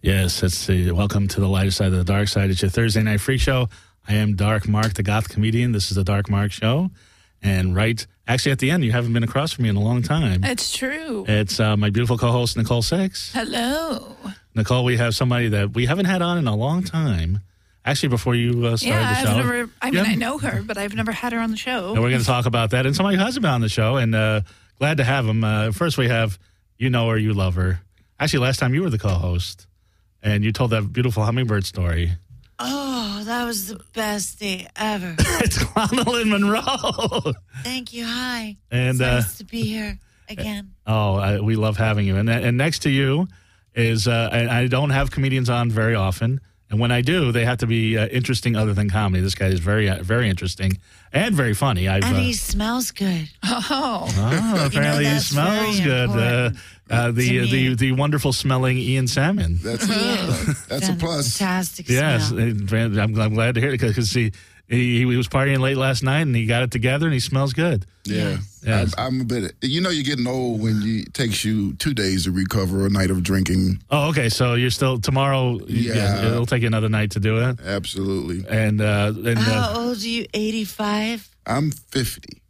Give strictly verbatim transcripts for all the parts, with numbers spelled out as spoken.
Yes, it's the welcome to the lighter side of the dark side. It's your Thursday night freak show. I am Dark Mark, the goth comedian. This is the Dark Mark show. And right, actually at the end, you haven't been across from me in a long time. It's true. It's uh, my beautiful co-host, Nicole Six. Hello. Nicole, we have somebody that we haven't had on in a long time. Actually, before you uh, started yeah, the show. I've never, I mean, Yeah. I know her, but I've never had her on the show. And we're going to talk about that. And somebody who hasn't been on the show, and uh, glad to have him. Uh, first, we have, you know her, you love her. Actually, last time you were the co-host, and you told that beautiful hummingbird story. Oh, that was the best day ever. It's Clonalyn Monroe. Thank you. Hi. And it's uh, nice to be here again. oh, I, we love having you. And and next to you is uh, I, I don't have comedians on very often, and when I do, they have to be uh, interesting other than comedy. This guy is very uh, very interesting and very funny. I've, And uh, he smells good. Oh. oh, apparently he that's smells very good. Uh, important uh, the to the me. the wonderful smelling Ian Salmon. That's uh, that's a plus. Fantastic Yes, smell. and I'm, I'm glad to hear it because he, he he was partying late last night and he got it together and he smells good. Yeah, Yes. I, I'm a bit. You know, you're getting old when you it takes you two days to recover a night of drinking. Oh, okay. So you're still tomorrow. Yeah, Yeah. it'll take you another night to do it. Absolutely. And uh, and How uh, old are you? eighty-five? I'm fifty.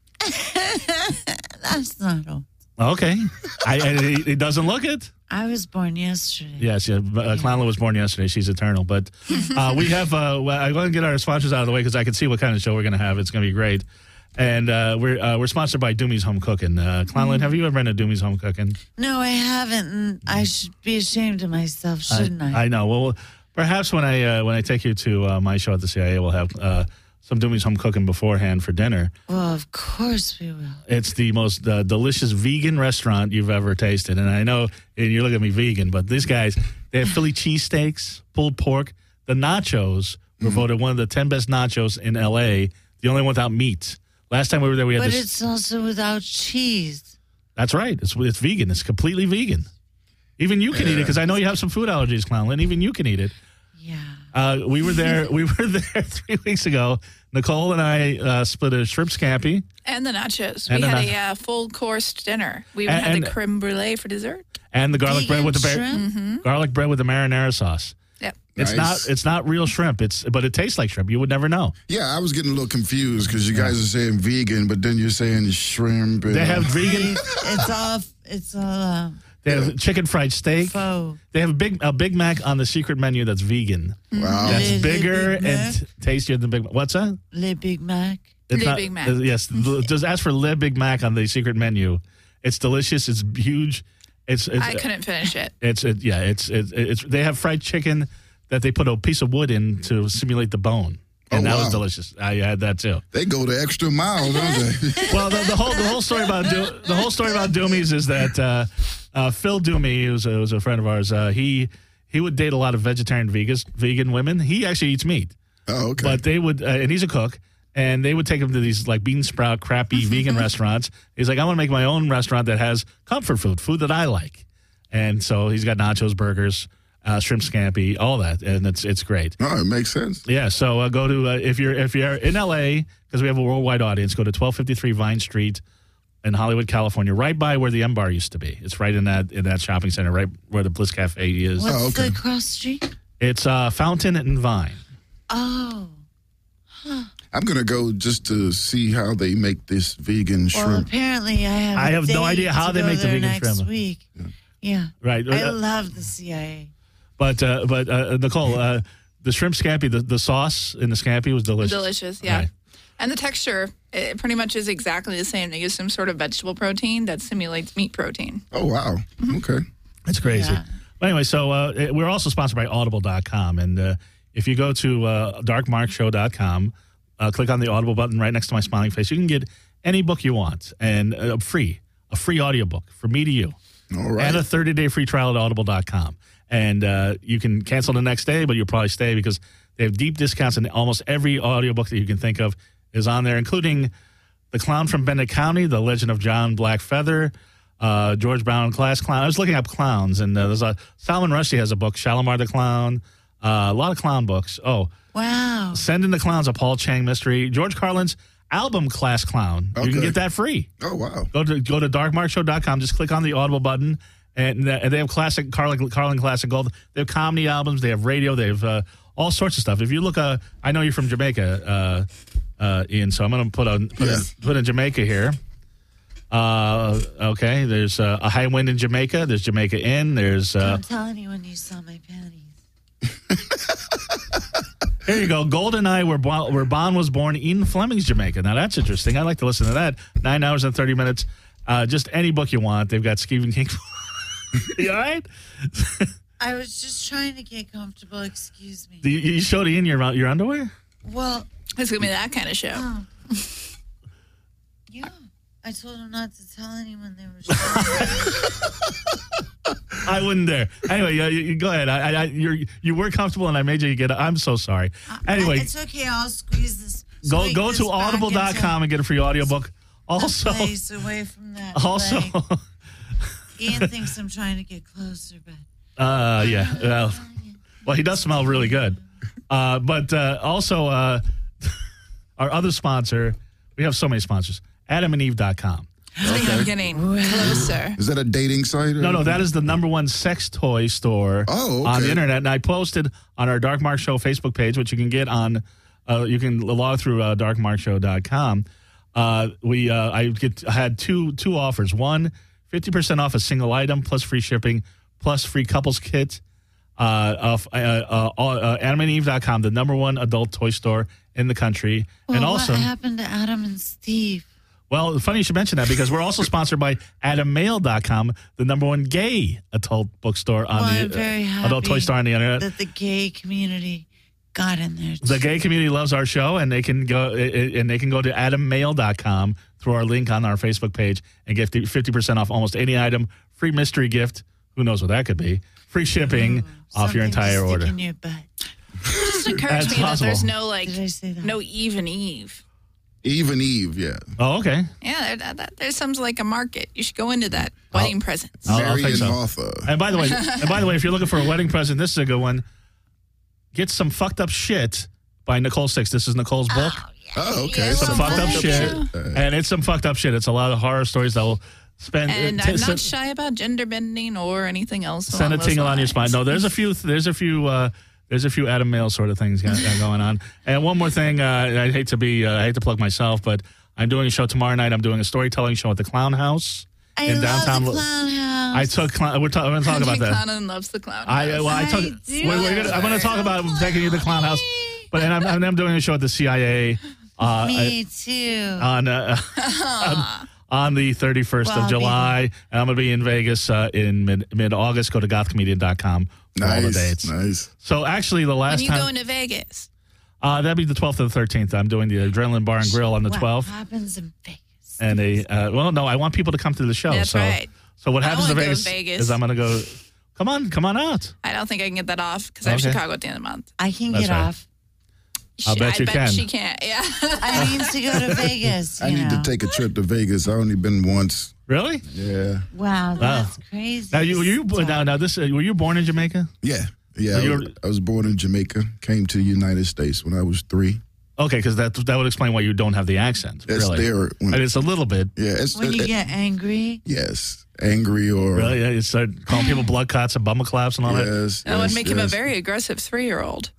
That's not old. okay, I, I it it doesn't look it. I was born yesterday. Yes, yeah. Uh, Clonalyn was born yesterday. She's eternal. But uh, we have. Uh, well, I want to get our sponsors out of the way because I can see what kind of show we're going to have. It's going to be great. And uh, we're uh, we're sponsored by Doomie's Home Cooking. Uh, Clonalyn, have you ever been to Doomie's Home Cooking? No, I haven't. And I should be ashamed of myself, shouldn't I? I know. Well, perhaps when I uh, when I take you to uh, my show at the C I A, we'll have uh, some Doomie's Home Cooking beforehand for dinner. Well, of course we will. It's the most uh, delicious vegan restaurant you've ever tasted. And I know, and you're looking at me vegan, but these guys, they have Philly cheesesteaks, pulled pork. The nachos were voted one of the ten best nachos in L A, the only one without meat. Last time we were there, we had But this. it's also without cheese. That's right. It's it's vegan. It's completely vegan. Even you can eat it because I know you have some food allergies, Clonalyn. Even you can eat it. Yeah. Uh, we were there. We were there three weeks ago. Nicole and I uh, split a shrimp scampi. And the nachos. And we the had nach- a uh, full course dinner. We even And- had and- the creme brulee for dessert. And the garlic bread Vegan with the bar- shrimp? garlic bread with the marinara sauce. Yep. It's Nice. not it's not real shrimp. It's but it tastes like shrimp. You would never know. Yeah, I was getting a little confused because you guys are saying vegan, but then you're saying shrimp. And, They have vegan. It's all, it's all uh, They have chicken fried steak. faux. They have a big a Big Mac on the secret menu that's vegan. Wow. That's Le- bigger Le Big and Mac? tastier than Big Mac. What's that? Le Big Mac. It's Le Big Mac. uh, yes, l- just ask for Le Big Mac on the secret menu. It's delicious. It's huge. It's it's I couldn't finish it. it's it, yeah. It's it's it's. They have fried chicken that they put a piece of wood in to simulate the bone, and Oh, that was wow. delicious. I had that too. They go the extra mile, don't they? Well, the, the whole the whole story about Do- the whole story about Doomies is that uh, uh, Phil Doomie, who's a, who's a friend of ours, uh, he he would date a lot of vegetarian vegans, vegan women. He actually eats meat, Oh, okay. but they would, uh, and he's a cook, and they would take him to these like bean sprout crappy vegan restaurants. He's like, I want to make my own restaurant that has comfort food, food that I like, and so he's got nachos, burgers, uh, shrimp scampi, all that, and it's it's great. oh, it makes sense. Yeah, so uh, go to uh, if you're if you're in L A because we have a worldwide audience. Go to twelve fifty-three Vine Street in Hollywood, California, right by where the M Bar used to be. It's right in that in that shopping center, right where the Bliss Cafe is. What's Oh, okay. the cross street? It's uh, Fountain and Vine. Oh. I'm gonna go just to see how they make this vegan Well, shrimp. apparently I have I a have no date idea how to they go make the there vegan next shrimp. week. Yeah. Right, I uh, love the C I A. but uh, but uh, Nicole, uh, the shrimp scampi, the, the sauce in the scampi was delicious. Delicious, yeah. Right. And the texture, it pretty much is exactly the same. They use some sort of vegetable protein that simulates meat protein. Oh wow. Okay. It's crazy. Yeah. But anyway, so uh, we're also sponsored by audible dot com. And uh, if you go to uh, dark mark show dot com, uh, click on the Audible button right next to my smiling face, you can get any book you want and uh, free, a free audiobook from me to you. All right. And a thirty-day free trial at audible dot com. And uh, you can cancel the next day, but you'll probably stay because they have deep discounts, and almost every audiobook that you can think of is on there, including The Clown from Bennett County, The Legend of John Blackfeather, uh, George Brown, Class Clown. I was looking up clowns, and uh, there's a Salman Rushdie has a book, Shalimar the Clown, uh, a lot of clown books. Oh, Wow. Send in the Clowns, a Paul Chang mystery. George Carlin's album, Class Clown. You can Okay. get that free. Oh wow. Go to go to dark mark show dot com. Just click on the Audible button, And, uh, and they have classic Carlin, Carlin Classic Gold. They have comedy albums. They have radio. They have uh, all sorts of stuff. If you look, uh, I know you're from Jamaica, uh, uh, Ian, so I'm going to put on put, Yeah. in, put in Jamaica here. Uh, okay, there's uh, a High Wind in Jamaica. There's Jamaica Inn. There's uh, Don't tell anyone you saw my panties. here you go. Golden Eye, where Bon, where Bon was born, in Fleming's, Jamaica. Now that's interesting. I like to listen to that. Nine hours and thirty minutes. Uh, just any book you want. They've got Stephen King. You all right? I was just trying to get comfortable. Excuse me. You, you showed Ian your your underwear? Well, It's going to be that kind of show. oh. yeah. I told him not to tell anyone they were showing. I wouldn't dare. Anyway, you, you, go ahead. I, I, you're, you were comfortable, and I made you get. I'm so sorry. Anyway, It's okay. I'll squeeze this. go squeeze go this to back audible dot com into and get a free audiobook. a Also, place away from that. also, leg. Ian thinks I'm trying to get closer, but uh, yeah. Well, well, he does smell really good. Uh, but uh, also, uh, our other sponsor. We have so many sponsors. adam and eve dot com. I think I'm getting closer. Is that a dating site? Or No, no, that is the number one sex toy store Oh, on the okay. internet. And I posted on our Dark Mark Show Facebook page, which you can get on, uh, you can log through uh, dark mark show dot com. Uh, we, uh, I get, I had two two offers. One, fifty percent off a single item, plus free shipping, plus free couples kit. Uh, of uh, uh, uh, adam and eve dot com, the number one adult toy store in the country. well, and also, what happened to Adam and Steve? well, funny you should mention that because we're also sponsored by adam mail dot com, the number one gay adult bookstore on Well, the I'm very uh, adult toy happy store on the internet. That the gay community got in there. The too. gay community loves our show, and they can go and they can go to adam mail dot com through our link on our Facebook page and get fifty percent off almost any item, free mystery gift. Who knows what that could be? Free shipping off your Something to entire stick order. in your butt. It just occurs That's to me that there's possible. no, like, Did I say that? no Eve and Eve. Eve and Eve, yeah. Oh, okay. Yeah, there, that, that, there sounds like a market. You should go into that. Wedding presents. I'll- I'll Mary think and so. Martha. And by the way, and by the way, if you're looking for a wedding present, this is a good one. Get Some Fucked Up Shit by Nicole Six. This is Nicole's book. Oh, okay. Yeah, Some well, fucked up fucked shit, up and it's some fucked up shit. It's a lot of horror stories that will spend. And uh, t- I'm not send- shy about gender bending or anything else. send a along those tingle on your lines. spine. No, there's a few. There's a few. Uh, there's a few Adam Mail sort of things go- uh, going on. And one more thing. Uh, I hate to be. Uh, I hate to plug myself, but I'm doing a show tomorrow night. I'm doing a storytelling show at the Clown House I in love downtown. the clown house. I took. Clown, we're, ta- we're going to talk about Country that. Clown loves the clown. I house. well, I took. I do. We're, we're gonna, I'm going to talk about taking you to the Clown House, but and I'm, I'm doing a show at the C I A. Uh, Me too. on, uh, on on the thirty-first Well, of I'll be July, and I'm going to be in Vegas uh, in mid mid August. Go to goth comedian dot com for all the Nice, dates. nice. So actually, the last When you time go into Vegas. uh, that'd be the twelfth and the thirteenth. I'm doing the Adrenaline Bar and Grill on the what twelfth, happens in Vegas? and they uh, well, no, I want people to come to the show. That's so, right. So what I happens to wanna go to Vegas, Vegas. is I'm going to go. Come on, come on out. I don't think I can get that off because I have Okay. Chicago at the end of the month. I can That's get right. off. I'll She- bet I you bet can. she can't. Yeah. I need to go to Vegas. I you need know. to take a trip to Vegas. I only been once. Really? Yeah. Wow, that's crazy. Now you were you now, now this uh, were you born in Jamaica? Yeah. Yeah. So I, you're- was, I was born in Jamaica, came to the United States when I was three. Okay, because that that would explain why you don't have the accent. It's really. there. When, And it's a little bit. yeah. It's, when you it- get angry. yes. Angry or. Really? Yeah, you start calling people blood cots and bummer claps and all that. Yes. That would yes, make him a yes. very aggressive three-year-old.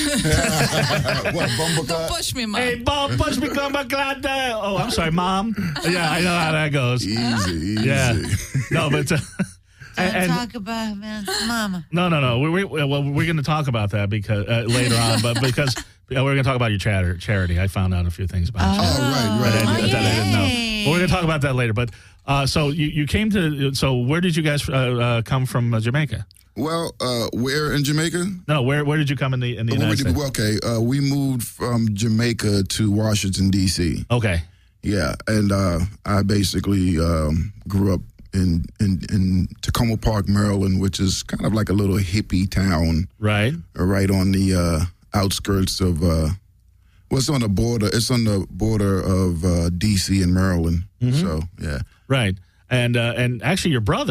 What, Bumbleclot? Don't push me, Mom. Hey, Bob, push me, come back, glad day. Oh, I'm sorry, Mom. Yeah, I know how that goes. Easy, easy. Yeah. No, but uh, Don't and, talk about man's mama. no, no, no. We, we, well, we're going to talk about that because uh, later on, but because uh, we're going to talk about your chatter, charity. I found out a few things about you. Oh, right, right. that I, didn't- that I didn't know. yay. But we're going to talk about that later. But uh, so you, you came to. So where did you guys uh, uh, come from? Uh, Jamaica? Well, uh, where in Jamaica? No, where where did you come in the in the Well, United we, States? well, okay, uh, we moved from Jamaica to Washington, D C Okay. Yeah, and uh, I basically um, grew up in, in in Tacoma Park, Maryland, which is kind of like a little hippie town, Right. uh, right on the uh, outskirts of. Uh, well, it's on the border. It's on the border of uh, D C and Maryland. Mm-hmm. So yeah, Right. And uh, and actually, your brother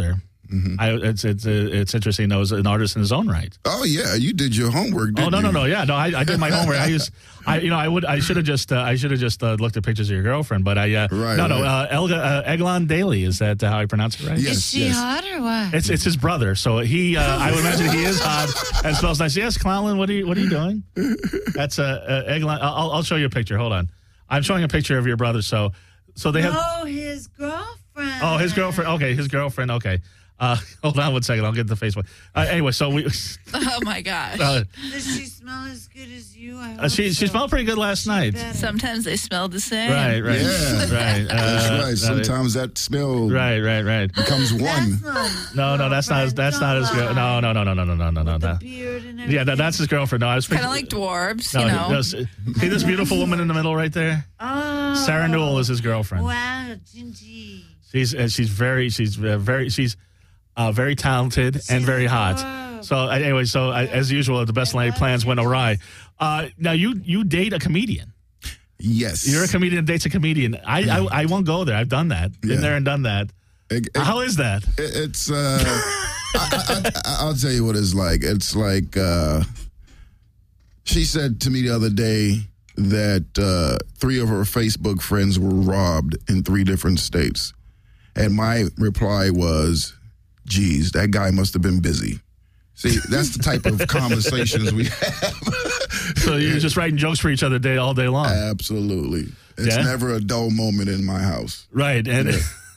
Mhm. I, it's it's it's interesting. Though, as an artist in his own right. Oh yeah, you did your homework. Didn't Oh no you? no no yeah no I, I did my homework. I used I you know I would I should have just uh, I should have just uh, looked at pictures of your girlfriend. But I uh, Right, no no right. uh, Elga uh, Eglon Daly, is that how I pronounce it right? Yes, Is she yes. hot or what? It's it's his brother, so he uh, I would imagine he is hot and smells nice. Yes, Clownland, what are you what are you doing? That's uh, uh, Eglon. I'll I'll show you a picture. Hold on, I'm showing a picture of your brother. So so they have. No, his girlfriend. Oh, his girlfriend. Okay, his girlfriend. Okay. Uh, hold on one second. I'll get the Facebook. Uh, anyway, so we. Oh my gosh. Uh, Does she smell as good as you? I uh, hope she she so. smelled pretty good last night. Better. Sometimes they smell the same. Right, right, Yeah. right. Uh, That's right. that- Sometimes that smell Right, right, right. becomes one. That's not his No, no, that's not. His, girlfriend. that's not his. Don't Girl. No, lie. no, no, no, no, no, no, no, no. With the no. beard and Yeah, everything. that, that's his girlfriend. No, I was Kind of like dwarves, No, you know. no, see this beautiful woman in the middle right there? Oh. Sarah Newell is his girlfriend. Wow, Gingy. She's uh, she's very she's uh, very she's uh, very talented and very hot. Wow. So uh, anyway, so uh, as usual, the best laid plans went awry. Uh, now you you date a comedian. Yes. You're a comedian that dates a comedian. I I, I won't go there. I've done that. Been Yeah. there and done that. It- it- How is that? it- it's. Uh, I, I, I, I'll tell you what it's like. It's like uh, she said to me the other day that uh, three of her Facebook friends were robbed in three different states, and my reply was, "Geez, that guy must have been busy." See, that's the type of conversations we have. So you're just writing jokes for each other day all day long. Absolutely. It's Yeah? never a dull moment in my house. Right, and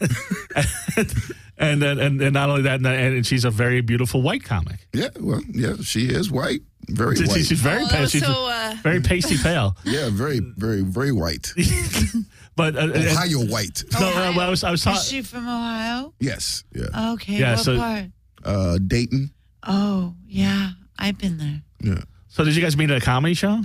and, and and and not only that, and, and she's a very beautiful white comic. Yeah, well, yeah, she is white. Very She's, white. she's very Oh, pale. She's so, uh, very pasty pale. Yeah, very, very, very white. But uh, uh, Ohio white. no, uh, well, I was I was Is talking. she from Ohio? Yes, yeah. Okay, Yeah, what so- part? Uh, Dayton. Oh, yeah, I've been there. Yeah. So did you guys meet at a comedy show?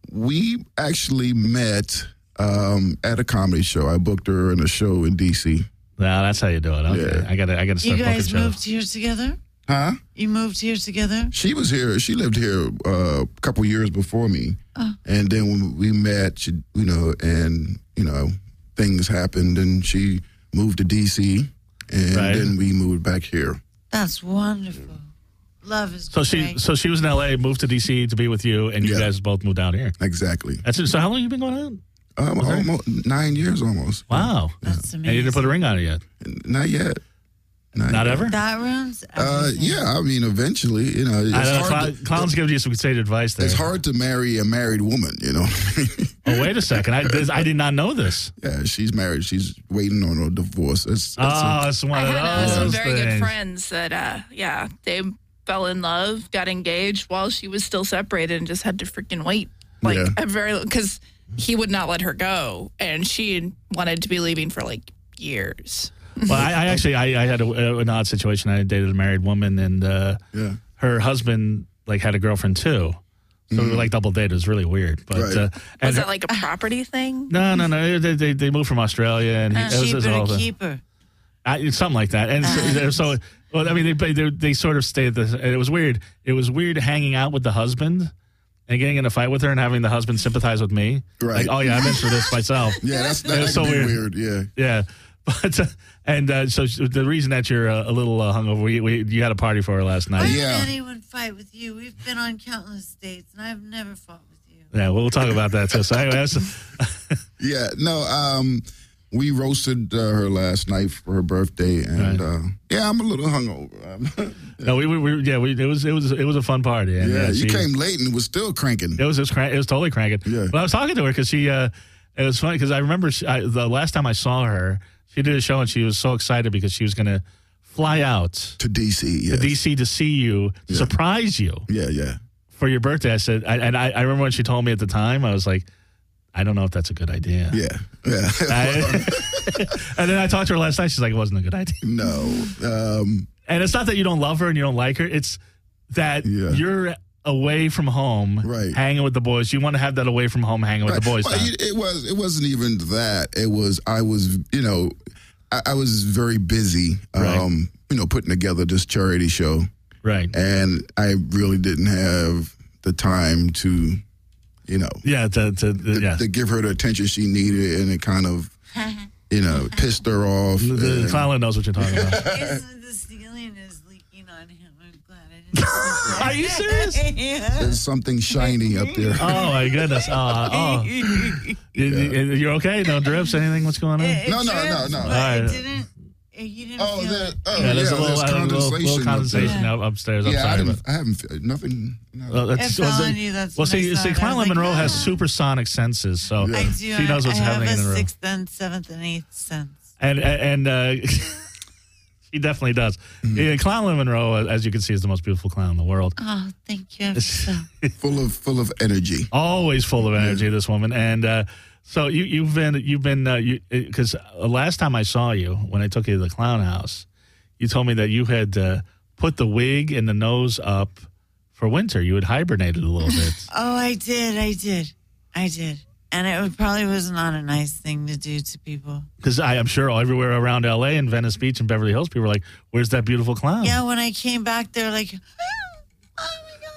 We actually met um, at a comedy show. I booked her in a show in D C. No, that's how you do it. Okay, Yeah. I got to I got to You start booking guys shows. moved here together? Huh? You moved here together? She was here. She lived here uh, a couple years before me. Oh. And then when we met, she, you know, and, you know, things happened and she moved to D C and Right. then we moved back here. That's wonderful. Love is So she great. so she was in L A, moved to D C to be with you, and you Yeah. guys both moved down here. Exactly. That's it. So how long you been going on? Um, Okay. almost nine years almost. Wow, That's and you didn't amazing. put a ring on it yet. Not yet. Not yet. ever. That room's Uh, everything. yeah, I mean, eventually, you know, it's I know. hard. Clown, to, Clown's giving you some sage advice there. it's hard to marry a married woman, you know. Oh, wait a second. I this, I did not know this. Yeah, she's married. She's waiting on a divorce. It's, it's Oh, it's one I of had uh, some those very things. good friends that, uh, yeah, they fell in love, got engaged while she was still separated, and just had to freaking wait. Like Yeah. a very because he would not let her go, and she wanted to be leaving for like years. Well, I, I actually I, I had a, an odd situation. I dated a married woman, and uh, yeah. her husband like had a girlfriend too. So we were like double dated. It was really weird. But Right. uh, and Was her- it like a property thing? no, no, no. They, they they moved from Australia, and he, it was, it was Cheaper all to the- keep her. I, something like that. And so, so well, I mean, they, they they sort of stayed. The, and it was weird. It was weird hanging out with the husband and getting in a fight with her, and having the husband sympathize with me. Right. Like, oh yeah, I'm in for this myself. Yeah, that's It that was can so be weird. weird. Yeah. Yeah. But uh, and uh, so the reason that you're uh, a little uh, hungover, we, we you had a party for her last Why night. did Yeah. anyone fight with you? We've been on countless dates, and I've never fought with you. Yeah, we'll talk about that too. So anyway, that's, Yeah. No, um, we roasted uh, her last night for her birthday, and Right. uh, yeah, I'm a little hungover. no, we, we, we yeah, we, it was it was it was a fun party. And, yeah, you she- came late and was still cranking. It was just crank, it was totally cranking. Yeah. But I was talking to her because she, uh, it was funny because I remember she, I, the last time I saw her, she did a show and she was so excited because she was going to fly out To D C, yeah. to D C to see you, to Yeah. surprise you Yeah, yeah. for your birthday. I said, I, and I, I remember when she told me at the time, I was like, I don't know if that's a good idea. Yeah, yeah. I- and then I talked to her last night. She's like, it wasn't a good idea. no. Um, And it's not that you don't love her and you don't like her. It's that Yeah. you're away from home, Right. hanging with the boys. You want to have that away from home, hanging with the boys. Well, time. it, it was. It wasn't even that. It was. I was. You know, I, I was very busy. Right. Um, you know, putting together this charity show, Right. and I really didn't have the time to, you know, Yeah, to, to, to, yeah. to give her the attention she needed, and it kind of, you know, pissed her off. The, the and- clown knows what you're talking about. Isn't the ceiling Are you serious? Yeah. There's something shiny up there. Oh my goodness! Uh, oh, you, you okay? No drips? Anything? What's going on? It, it No, no, no, drips, no. but Alright. it didn't. It, you didn't Oh, feel there, it. oh, Yeah, yeah, there's a little, there's uh, little, condensation. little up there. condensation Yeah. up upstairs. I'm Yeah, I, sorry, didn't, but I haven't felt nothing. No. well, It that's, fell well, on the- you. That's well, what I see, see, thought. I Clara was like, Monroe has "Ah." supersonic senses, so Yeah. I do. she knows what's I happening have in a the room. sixth and seventh and eighth sense. And and uh, she definitely does. Yeah, Clara Monroe, as you can see, is the most beautiful clown in the world. Oh, thank you. So. Full of full of energy. Always full of energy, this woman. And uh, so you you've been you've been uh, you because last time I saw you when I took you to the clown house, you told me that you had uh, put the wig and the nose up for winter. You had hibernated a little bit. Oh, I did. I did. I did. And it would, probably was not a nice thing to do to people. Because I am sure everywhere around L A and Venice Beach and Beverly Hills, people were like, "Where's that beautiful clown?" Yeah, when I came back, they were like, "Oh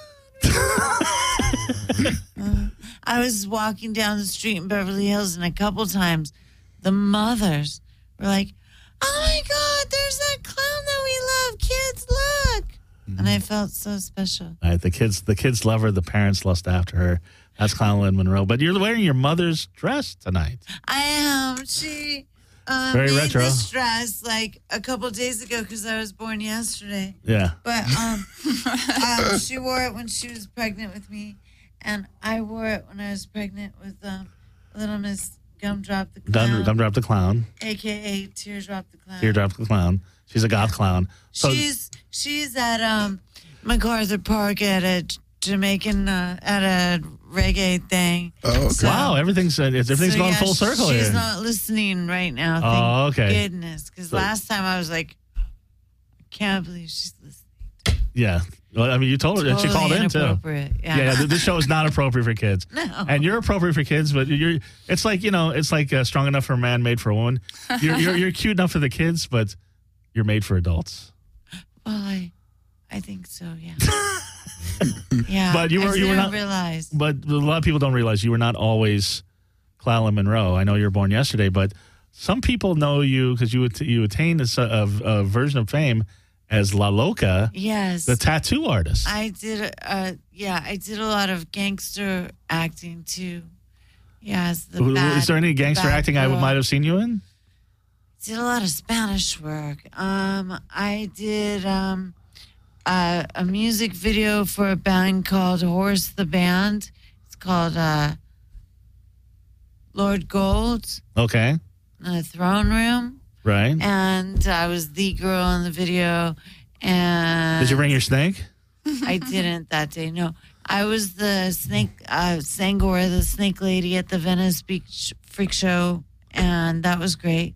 my god!" Uh, I was walking down the street in Beverly Hills, and a couple times, the mothers were like, "Oh my god, there's that clown that we love! Kids, look!" Mm-hmm. And I felt so special. All right, the kids, the kids love her. The parents lust after her. That's Clown Lynn Monroe. But you're wearing your mother's dress tonight. I am. She uh, Very made retro. this dress like a couple days ago because I was born yesterday. Yeah. But um, um, she wore it when she was pregnant with me, and I wore it when I was pregnant with um, Little Miss Gumdrop the Clown, Gum, Gumdrop the Clown. A K A Teardrop the Clown. Teardrop the Clown. She's a goth clown. So she's she's at um, MacArthur Park at a Jamaican uh, at a reggae thing. Oh, okay. So- wow, everything's uh, everything's so, going yeah, full circle she's here. not listening right now. Thank Oh, okay. goodness. Because So- last time I was like, I can't believe she's listening. Yeah. Well, I mean, you told her, and she Totally called in too. inappropriate. Yeah. Yeah, th- this show is not appropriate for kids. No. And you're appropriate for kids, but you're. It's like you know, it's like uh, strong enough for a man, made for a woman. You're, you're you're cute enough for the kids, but you're made for adults. Well, I, I think so. Yeah. yeah. But you I were- you were didn't not- realize. But a lot of people don't realize you were not always Clara Monroe. I know you were born yesterday, but some people know you because you att- you attained a, s- a- a version of fame as La Loca, Yes. the tattoo artist. I did. Uh, yeah, I did a lot of gangster acting too. Yeah, as the W- bad, Is there any the gangster bad acting I girl. might have seen you in? Did a lot of Spanish work. Um, I did um, uh, a music video for a band called Horse the Band. It's called uh, Lord Gold, Okay, The Throne Room. right. And I was the girl in the video. And Did you bring your snake? I didn't that day. No, I was the snake, uh, Sangora, the snake lady at the Venice Beach Freak Show, and that was great.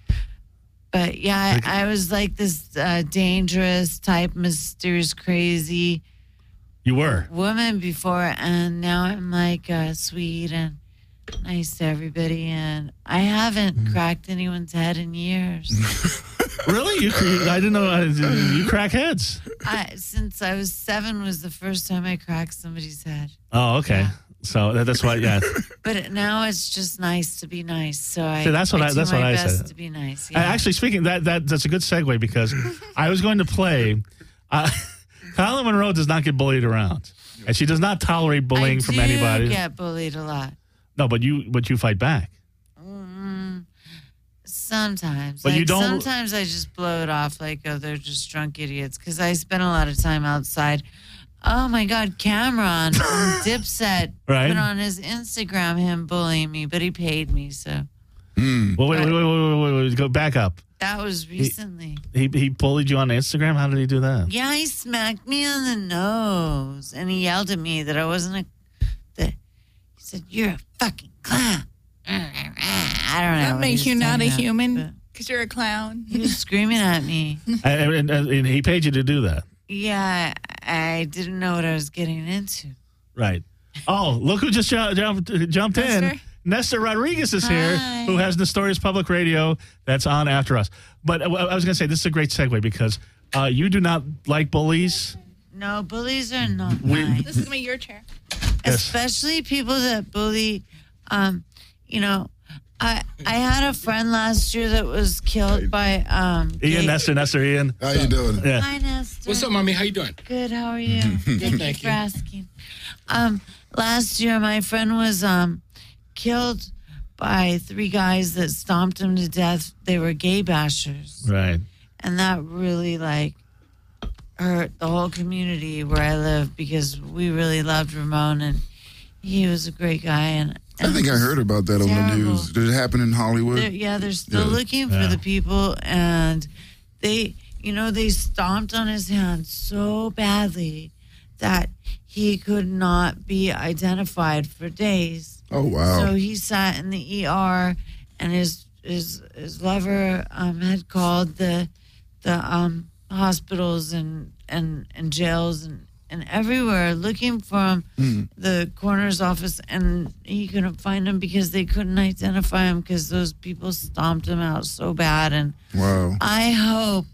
But yeah, I, I was like this uh, dangerous type, mysterious, crazy You were. woman before, and now I'm like uh, sweet and nice to everybody, and I haven't cracked anyone's head in years. Really? You? cr- I didn't know. uh, You crack heads. I, since I was seven was the first time I cracked somebody's head. Oh, okay. So that, that's why. Yeah. But it, now it's just nice to be nice. So I, See, that's what I- do that's my what I best said. to be nice. Uh, Yeah. Actually, speaking that that that's a good segue because I was going to play. Uh, Clara Monroe does not get bullied around, and she does not tolerate bullying I from do anybody. get bullied a lot. No, but you but you fight back. Mm, sometimes. But like, you don't- Sometimes I just blow it off like, oh, they're just drunk idiots. Because I spend a lot of time outside. Oh my God, Cameron from Dipset Right. put on his Instagram him bullying me, but he paid me, so Mm. Well, wait, wait, wait, wait, wait, wait, wait, go back up. that was recently. He he bullied you on Instagram. How did he do that? Yeah, he smacked me on the nose, and he yelled at me that I wasn't a. That he said, "You're a fucking clown." I don't know. That what makes he you was not a talking about, human but because you're a clown. He was screaming at me. And, and, and he paid you to do that, Yeah, I, I didn't know what I was getting into. right? Oh, look who just ju- jumped jumped in. Nestor? Nestor Rodriguez is here, Hi. who has Nestorius Public Radio that's on after us. But uh, I was going to say this is a great segue because uh, you do not like bullies. No, bullies are not We- nice. This is me, your chair. Yes. Especially people that bully. Um, you know, I I had a friend last year that was killed by um. Ian, gay- Nestor, Nestor, Ian. How you doing? Yeah. Hi, Nestor. Lester. What's up, mommy? How you doing? Good. How are you? Thank you thank for you. asking. Um, last year, my friend was um killed by three guys that stomped him to death. They were gay bashers, Right. and that really like hurt the whole community where I live because we really loved Ramon, and he was a great guy. And, I and think I heard about that on the terrible. news. Did it happen in Hollywood? They're, yeah, they're still Yeah. looking for Yeah. the people, and they, you know, they stomped on his hand so badly that he could not be identified for days. Oh, wow. So he sat in the E R, and his his his lover um, had called the the um, hospitals and, and, and jails and, and everywhere looking for him, Mm. the coroner's office, and he couldn't find him because they couldn't identify him because those people stomped him out so bad. And Wow. I hope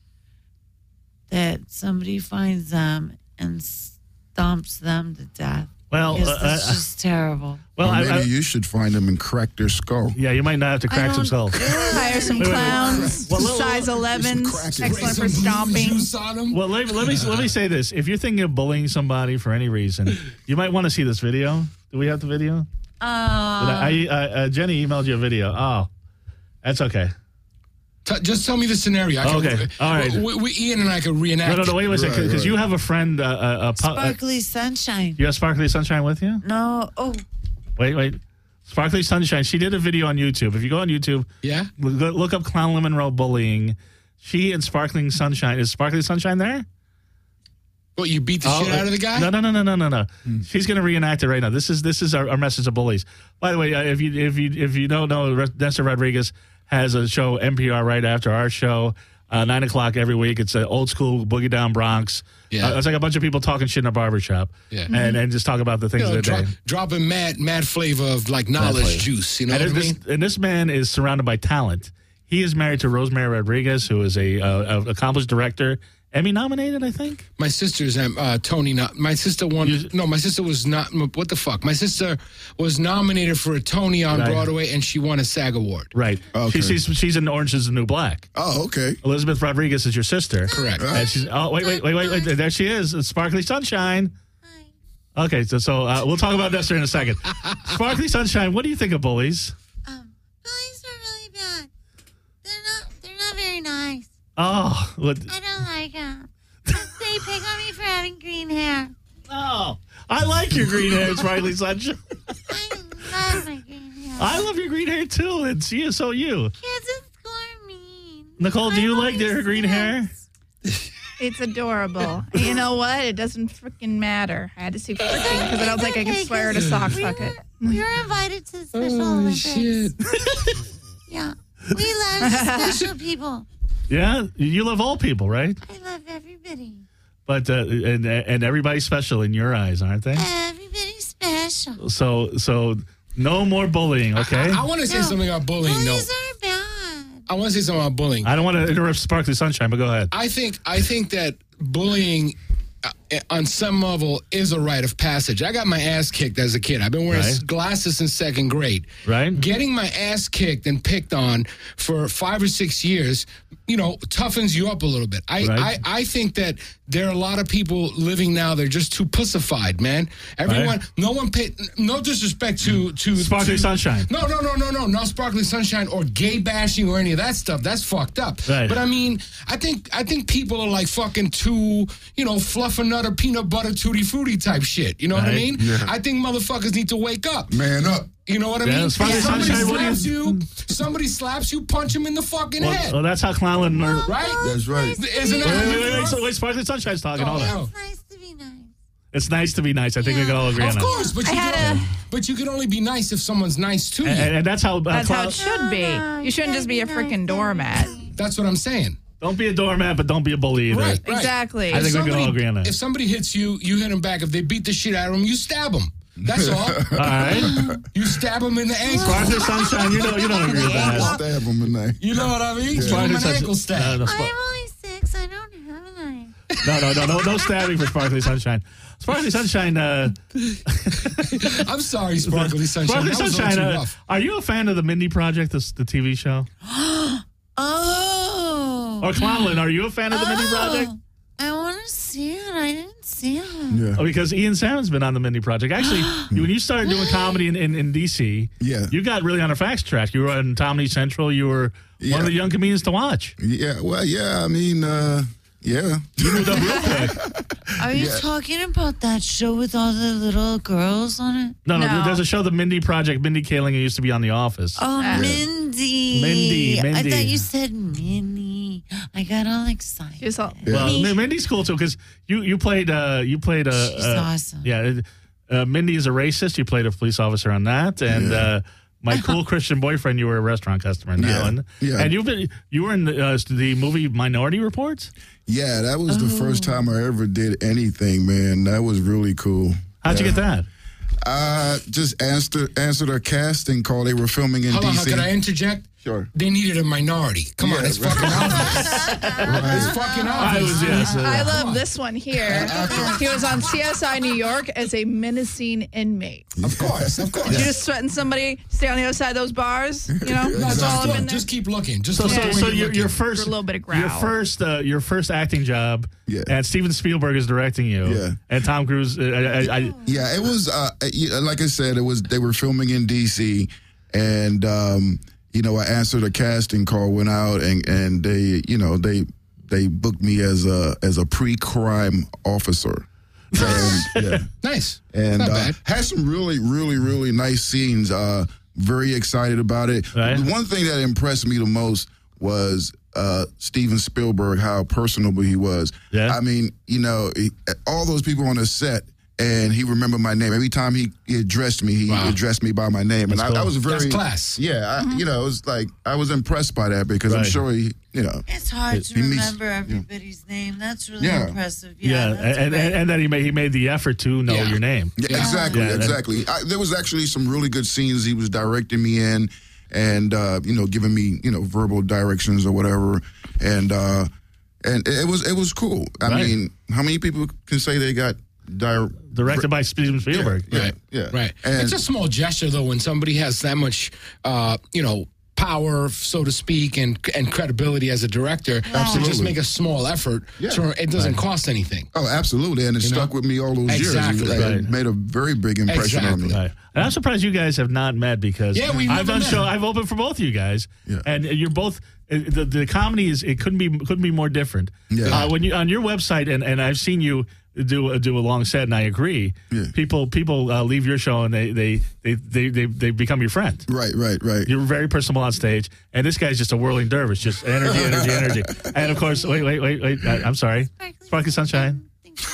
that somebody finds them and stomps them to death. Well, Because uh, that's uh, just terrible. well, Or I, maybe I, you should find them and crack their skull. yeah, you might not have to I crack some don't skull. Hire some Wait, wait, wait. clowns, Well, let- size eleven, crack it. excellent Spray for some blue stomping. juice on 'em. Well, let, let me let me say this: if you're thinking of bullying somebody for any reason, you might want to see this video. Do we have the video? Did Uh, I, I, uh, Jenny emailed you a video. Oh, that's okay. T- just tell me the scenario. I can, Okay, all right. We, we, Ian and I could reenact. No, no, no. Wait a second, Right, because right. you have a friend. Uh, uh, a, pu- uh, Sparkly sunshine. you have Sparkly Sunshine with you? No. Oh, Wait, wait. Sparkly Sunshine. She did a video on YouTube. If you go on YouTube, Yeah. look, look up Clown Lemon Roll bullying. She and Sparkling Sunshine. Is Sparkly Sunshine there? What, you beat the Oh, shit out of the guy? No, no, no, no, no, no, no. She's going to reenact it right now. This is this is our, our message to bullies. By the way, uh, if you if you if you don't know, Re- Nestor Rodriguez has a show N P R right after our show, uh, nine o'clock every week. It's an old school boogie down Bronx. Yeah. Uh, it's like a bunch of people talking shit in a barbershop. Yeah. and and just talk about the things You know, of the dro- day. dropping mad, mad flavor of like knowledge flavor. juice. You know And what I this, mean? and this man is surrounded by talent. He is married to Rosemary Rodriguez, who is a, uh, a accomplished director, Emmy nominated, I think. My sister's um, uh, Tony. Not my sister won. You- no, my sister was not. What the fuck? My sister was nominated for a Tony on Right. Broadway, and she won a SAG award. Right. Okay. She, she's she's in Orange Is the New Black. Oh, okay. Elizabeth Rodriguez is your sister. Correct. And she's oh wait wait wait wait wait there she is. It's Sparkly Sunshine. Okay, so so uh, we'll talk about Nestor in a second. Sparkly Sunshine, what do you think of bullies? um, bullies are really bad. They're not. They're not very nice. Oh, what, I don't like them. They pick on me for having green hair. oh, I like your green hair, Sparkly Sunshine. I love my green hair. I love your green hair too. It's you, so you. Kids in school are mean. Nicole, do you I'm like always her green hair? It's adorable. You know what? It doesn't freaking matter. I had to say freaking because I don't think I can swear at a sock we socket. Were, we were invited to the Special Oh Olympics. shit! Yeah. We love special people. Yeah, you love all people, right? I love everybody. But uh, and and everybody's special in your eyes, aren't they? Everybody's special. So so no more bullying, okay? I, I want to say No. something about bullying. No, Bullies are bad. I want to say something about bullying. I don't want to interrupt Sparkly Sunshine, but go ahead. I think I think that bullying, uh, on some level, is a rite of passage. I got my ass kicked as a kid. I've been wearing Right. glasses in second grade. Right? Getting my ass kicked and picked on for five or six years, you know, toughens you up a little bit. I, Right. I, I think that there are a lot of people living now. They're just too pussified, man. Everyone, Right. no one paid. No disrespect to to Sparkly to- Sunshine. No, no, no, no, no, not sparkly sunshine or gay bashing or any of that stuff. That's fucked up. Right. But I mean, I think I think people are like fucking too, you know, fluff a nutter peanut butter tutti frutti type shit. You know what I Right. mean? Yeah. I think motherfuckers need to wake up. Man up. You know what I Yeah, mean? Sparkly If somebody Sunshine, what do you- slaps you, somebody slaps you, punch him in the fucking Well, head. well, that's how Clown or wait, Right? That's right. Isn't that wait, how wait, you wait, wait, feel? so, wait, Sparkly Sunshine's talking. Oh, Hold on. It's nice to be nice. It's nice to be nice. I think we can all agree Of on that. course, but you, I had can, a- but you can only be nice if someone's nice to you. And, and that's how. Uh, That's how Clown- it should be. No, no, You shouldn't you just be a gotta be freaking nice. doormat. That's what I'm saying. don't be a doormat, but don't be a bully either. Right, right. Exactly. I think we can all Somebody- agree on that. If somebody hits you, you hit them back. If they beat the shit out of them, you stab them. That's all. All right. You stab them in the ankle. Sparkly Sunshine, you know you don't agree with that. Stab him in there. You know what I mean? Give Sparkly them an Sunshine- ankle stab. No, no, I'm Spar- only six. I don't have a knife. no, no, no, no, no stabbing for Sparkly Sunshine. Sparkly Sunshine. Uh, I'm sorry, Sparkly Sunshine. Sparkly That was all Sunshine. too Uh, rough. are you a fan of the Mindy Project, the, the T V show? Oh. Or Clownland? Are you a fan of the Mindy Project? I want see it. I didn't see it. Yeah. Oh, because Ian Salmon's been on the Mindy Project. Actually, when you started doing comedy in, in, in D C, Yeah. you got really on a fast track. You were on Comedy Central. You were Yeah. one of the young comedians to watch. Yeah, well, yeah, I mean, uh, yeah. You moved up real quick. Are you Yeah. talking about that show with all the little girls on it? No, no, No. there's a show, the Mindy Project. Mindy Kaling used to be on The Office. Oh, Yeah. Mindy. Mindy, I Mindy. thought you said Minnie. I got all excited. She's all, Well, Me. Mi- Mindy's cool too because you you played uh you played a She's uh, awesome. yeah uh, Mindy is a racist. You played a police officer on that, and Yeah. uh, my cool Christian boyfriend. You were a restaurant customer now, Yeah. and Yeah. and you've been you were in the, uh, the movie Minority Report. Yeah, that was the first Oh. time I ever did anything, man. That was really cool. How'd you Yeah. get that? I just answered answered a casting call. They were filming in Hold on, D C. can I interject? Sure. They needed a minority. Come on, Yeah, it's right. fucking obvious. It's fucking I obvious. was yes. uh, I love this one here. He was on C S I New York as a menacing inmate. Of course, of course. You're just sweating somebody, stay on the other side of those bars. You know, No, that's just, all up in look, there. just keep looking. Just So, look so, where so you're your, looking. your first For a little bit of your growl. first uh, your first acting job, Yeah. and Steven Spielberg is directing you, Yeah. and Tom Cruise. Uh, I, I, Yeah, it was uh, yeah, like I said, it was they were filming in D C, and um, you know I answered a casting call, went out, and and they you know they they booked me as a as a pre-crime officer. And, yeah. Nice. and Not uh, bad. had some really, really, really nice scenes. Uh, very excited about it. Right. The one thing that impressed me the most was uh, Steven Spielberg, how personable he was. Yeah. I mean, you know, he, all those people on the set, and he remembered my name. Every time he, he addressed me, he Wow. addressed me by my name. That's and cool. I, I was very... That's class. Yeah, I, you know, it was like, I was impressed by that because I'm Right. sure he, you know... It's hard to He meets- remember everybody's name. That's really Yeah. impressive. yeah, Yeah, and, that's and, great. and that he made he made the effort to know Yeah. your name. Yeah, Yeah. exactly, Yeah, and- exactly. I, there was actually some really good scenes he was directing me in, and uh, you know, giving me you know verbal directions or whatever, and uh, and it was it was cool. I Right. mean, how many people can say they got di- Directed by Steven Spielberg. Yeah, Right. yeah, Right. And It's a small gesture, though, when somebody has that much, uh, you know, power, so to speak, and and credibility as a director. To just Absolutely. make a small effort, Yeah. so it doesn't cost anything. oh, absolutely, and it You know? stuck with me all those Exactly. years. It, it Right. made a very big impression on me. Exactly. Right. And I'm surprised you guys have not met because Yeah, we've I've never done met. show. I've opened for both of you guys, Yeah. and you're both. uh, The, the comedy is it couldn't be couldn't be more different. Yeah. Uh, when you on your website and, and I've seen you do do a long set and I agree. Yeah. People people uh, leave your show and they they, they, they they they become your friend. Right, right, right. You're very personable on stage, and this guy's just a whirling dervish, just energy, energy, energy. And of course, wait, wait, wait, wait. I, I'm sorry, Sparkly Sunshine.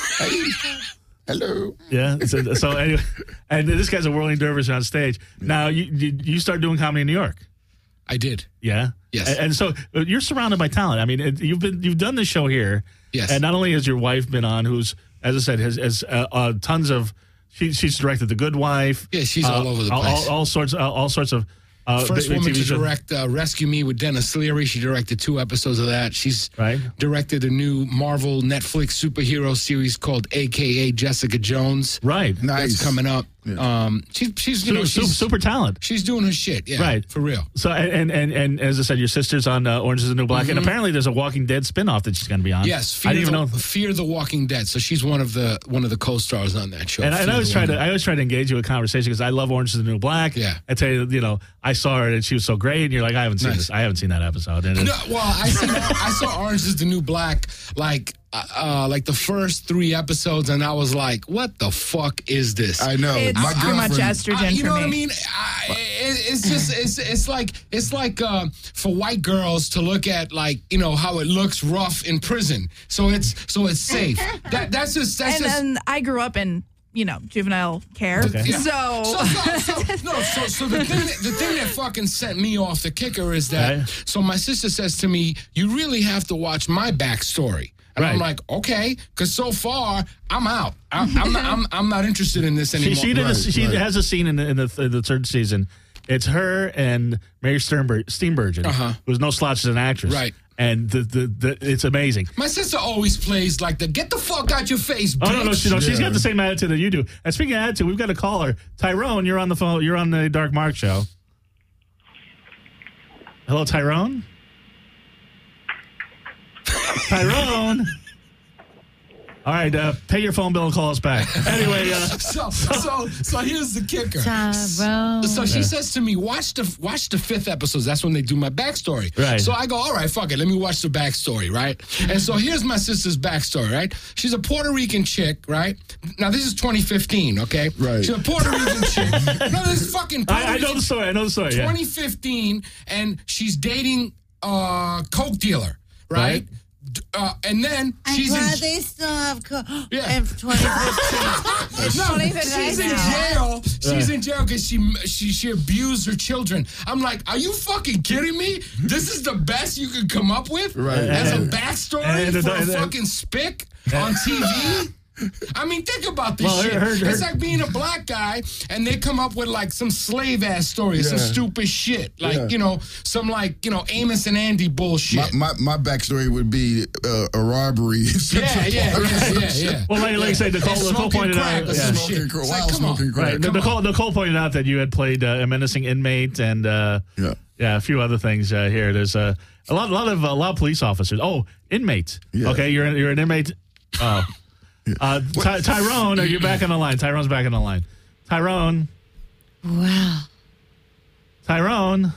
Hello. Yeah. So, so anyway, and this guy's a whirling dervish on stage. Now you you, you start doing comedy in New York. I did. Yeah. Yes. And, and so uh, you're surrounded by talent. I mean, it, you've been you've done this show here. Yes. And not only has your wife been on, who's as I said has, has uh, uh, tons of. She, she's directed The Good Wife. Yeah, she's uh, all over the all, place. All, all sorts, uh, all sorts of. Uh, First big- big woman T V to shows. direct uh, Rescue Me with Dennis Leary. She directed two episodes of that. She's Right. directed a new Marvel Netflix superhero series called A K A Jessica Jones. Right. Nice. That's coming up. Um, she's she's you know Super, she's super talent. she's doing her shit. Yeah, Right. for real. So and and and as I said, your sister's on uh, Orange Is the New Black, and apparently there's a Walking Dead spinoff that she's going to be on. Mm-hmm. Yes, Fear I didn't the, even know. Fear the Walking Dead. So she's one of the one of the co-stars on that show. And, I- and Fear I always the try to Walking I always try to engage you in conversation because I love Orange Is the New Black. Yeah. I tell you, you know, I saw her and she was so great, and you're like, I haven't seen Nice. this. I haven't seen that episode. And No, it's- well, I see, I saw Orange Is the New Black like uh, uh, like the first three episodes, and I was like, "What the fuck is this?" I know. It's My too much girlfriend- estrogen I- you for know me. what I mean? I, it, it's just it's it's like it's like uh, for white girls to look at like you know how it looks rough in prison, so it's so it's safe. That that's just that's And just. then I grew up in, you know, juvenile care. Okay. Yeah. So, So, so, so, no, so, so the thing, that, the thing that fucking sent me off the kicker is that. Right. So my sister says to me, "You really have to watch my backstory." And I'm Right. like, okay, because so far I'm out. I'm, I'm not. I'm, I'm not interested in this she anymore. she did a, Right, she right. has a scene in the, in the in the third season. It's her and Mary Sternberg, Steenburgen, Uh-huh. who's no slouch as an actress. Right. And the, the, the it's amazing. My sister always plays like the "get the fuck out your face." Oh no, no, bitch." she, no, she's Yeah. got the same attitude that you do. And speaking of attitude, we've got a caller. Tyrone, you're on the phone. You're on the Dark Mark show. Hello, Tyrone. All right, uh, pay your phone bill and call us back. Anyway, uh, So, so, so here's the kicker. Tyrone. So she says to me, "Watch the watch the fifth episodes. That's when they do my backstory." Right. So I go, "All right, fuck it. Let me watch the backstory." Right. And so here's my sister's backstory. Right. She's a Puerto Rican chick. Right. Now this is twenty fifteen. Okay. Right. She's a Puerto Rican chick. No, this is fucking. Puerto I, I know Rican- the story. I know the story. Yeah. twenty fifteen, and she's dating a coke dealer. Right. Right. D- Uh, and then I'm she's glad in. they still have co- Yeah. in twenty fifteen. No, Funny that she's I in know. jail. She's in jail because she, she she abused her children. I'm like, are you fucking kidding me? This is the best you could come up with Right. as a And- backstory and- for a and- fucking spick on T V? I mean, think about this Well, shit. her- her- it's like being a black guy, and they come up with like some slave ass story, some Yeah. stupid shit, like Yeah. you know, some like you know Amos and Andy bullshit. My, my my backstory would be uh, a robbery. yeah, yeah, yeah, yeah, yeah. Well, like, like I say, Nicole, And Nicole smoking pointed crack out. or Yeah. some Smoking shit. crack, It's while like, come on. smoking crack. Right. Come Nicole, on. Nicole pointed out that you had played uh, a menacing inmate and uh, Yeah. yeah, a few other things uh, here. There's uh, a lot, a lot of a lot of police officers. Oh, inmate. Yeah. Okay, you're you're an inmate. Oh, uh, Ty- Tyrone, are you back on the line? Tyrone's back on the line. Tyrone, Wow. Tyrone.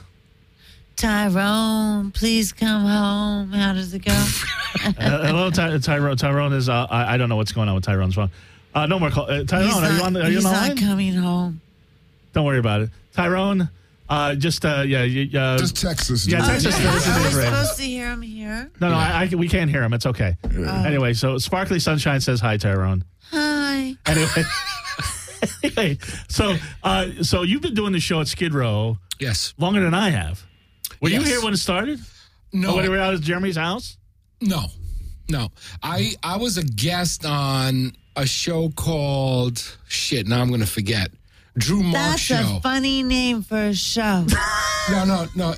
Tyrone, please come home. How does it go? Uh, hello, Ty- Tyrone. Tyrone is. Uh, I, I don't know what's going on with Tyrone's phone. Uh, no more call. Uh, Tyrone, he's are not, you on? The, are you on he's the not line? coming home. Don't worry about it. Tyrone, uh, just uh, yeah, you, uh, Just Texas. Yeah, dude. Texas. Okay, Texas are we is right. supposed to hear him here? no, no, I, I, we can't hear him. It's okay. Oh. Anyway, so Sparkly Sunshine says hi, Tyrone. Hi. Anyway, anyway, so uh, so you've been doing the show at Skid Row Yes. longer than I have. Were you Yes. here when it started? No. Oh, when we were out at Jeremy's house? No, no. I I was a guest on a show called shit. Now I'm gonna forget. Drew Mark That's show. a funny name for a show. no, no, no.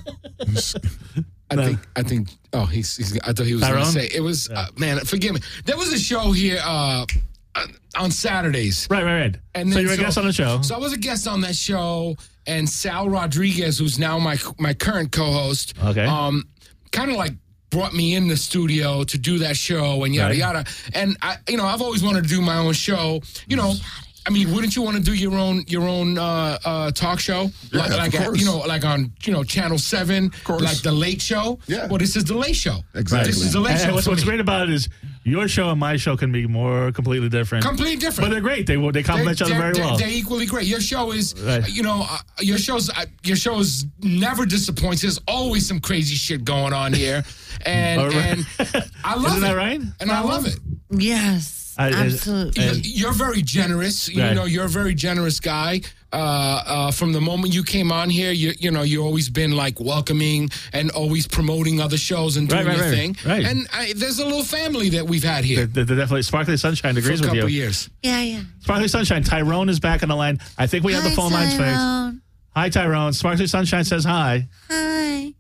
I think I think. Oh, he's. he's I thought he was Tyrone? gonna say it was. Uh, man, forgive me. There was a show here uh, uh, on Saturdays. Right, right, right. And so then you were a guest on the show. So I was a guest on that show, and Sal Rodriguez, who's now my my current co-host, Okay. um, kind of like brought me in the studio to do that show and yada Right. yada. And I, you know, I've always wanted to do my own show. You know, I mean, wouldn't you want to do your own your own uh, uh, talk show, Yeah, like, of like at, course. you know, like on you know Channel Seven, course. like the Late Show? Yeah. Well, this is the Late Show. Exactly. This is the Late And, Show. and what's, for what's me. great about it is your show and my show can be more completely different. Completely different. But they're great. They they complement each other They're- very they're- well. They're equally great. Your show is, Right. you know, uh, your show's uh, your show's never disappoints. There's always some crazy shit going on here, and All right. and I love Isn't it. that right? And I love it. Yes, I- I- absolutely. And- You're very generous. You Right. know, you're a very generous guy. Uh, uh, from the moment you came on here, you you know, you've always been like welcoming and always promoting other shows and doing Right, right, your right, thing. right. And I, there's a little family that we've had They're, here they're definitely Sparkly Sunshine for a agrees with couple you. years. yeah, yeah. Sparkly Sunshine, Tyrone is back on the line. I think we have the Hi, phone lines fixed. Tyrone. Hi, Tyrone. Sparkly Sunshine says hi. Hi.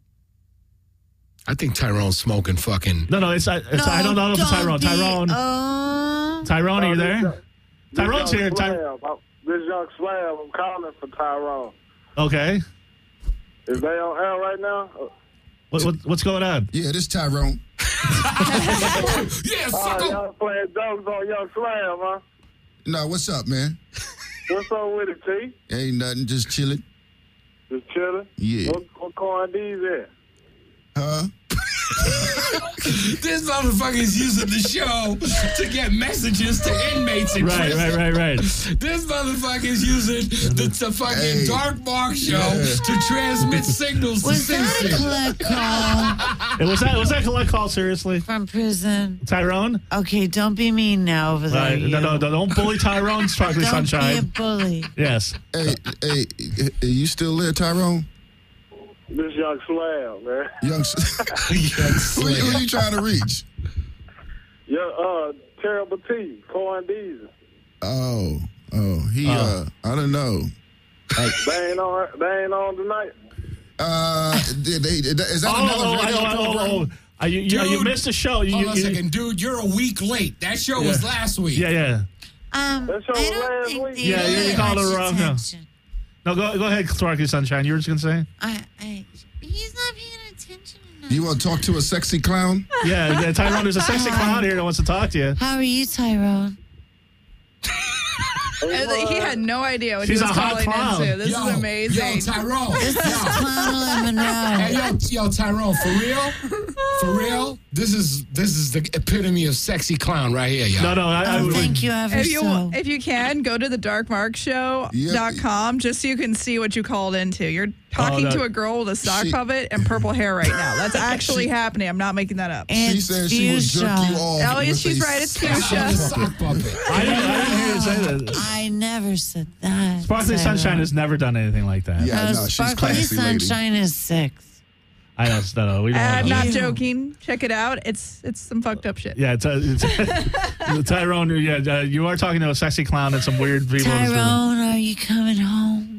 I think Tyrone's smoking fucking. No, no, it's, uh, it's I don't know if it's Tyrone. be- Tyrone. Oh. Tyrone, are you This there? young- Tyrone's this here. young Ty- Slab. I'm- This young slab, I'm calling for Tyrone. okay. Is they on air right now? What, what, what's going on? Yeah, this Tyrone. Yeah, All fuck right, 'em. y'all playing jokes on young slab, huh? No, what's up, man? What's up with it, T? Ain't nothing, just chilling. Just chilling? Yeah. What, what coin D's at? Huh? This motherfucker's using the show to get messages to inmates in Right, prison. right, right, right. This motherfucker's using the, the fucking Hey. Dark Mark show Yeah. to transmit signals to Was that a citizens. collect call Hey, was that was that a collect call? Seriously, from prison? Tyrone? Okay, don't be mean now over there. Right. you. No, no, no, don't bully Tyrone. Sparkly Don't be a Sunshine. bully. Yes. Hey, hey, are you still there, Tyrone? This young slab, man. Young, who, who you trying to reach? Yeah, uh, Terrible T, coin D's. Oh, oh, he. Oh. Uh, I don't know. They ain't on. They ain't on tonight. Uh, they, they, is that Oh, another oh, radio oh, oh, program? oh, oh. Uh, you, you, you Dude, missed the show. You, Hold on a you- second, dude. You're a week late. That show was Yeah. last week. Yeah, yeah. Um, That show I was don't last think week. they Yeah, really you called much it wrong, no. attention. No, go go ahead, Sparkly Sunshine. You were just gonna say? I, I, he's not paying attention You want to talk to a sexy clown? Yeah, yeah, Tyrone, there's a sexy clown here that wants to talk to you. How are you, Tyrone? And he had no idea what She's he was a hot calling clown. into. This yo, is amazing. Yo, Tyrone. This is Clown Monroe. Hey, yo, yo, Tyrone, for real? For real? This is this is the epitome of sexy clown right here, yo. No, no, I, I Oh, would. thank you ever If you so. if you can, go to the dark mark show dot com just so you can see what you called into. You're talking Oh, that- to a girl with a sock She- puppet and purple hair right now. That's actually happening. I'm not making that up. She It's said she would jerk you fuchsia. off. Oh, yeah, with she's a right. It's That's fuchsia. the sock puppet. I didn't, I didn't hear you say that. I never said that. Sparkly Tyrone. Sunshine has never done anything like that. Yeah, No, no, she's Sparkly classy lady. Sunshine is six. I know, no, no, we don't I'm want not Ew. joking. Check it out. It's it's some fucked up shit. Yeah, it's, uh, it's Tyrone. Yeah, uh, you are talking to a sexy clown and some weird people. Tyrone, are you coming home?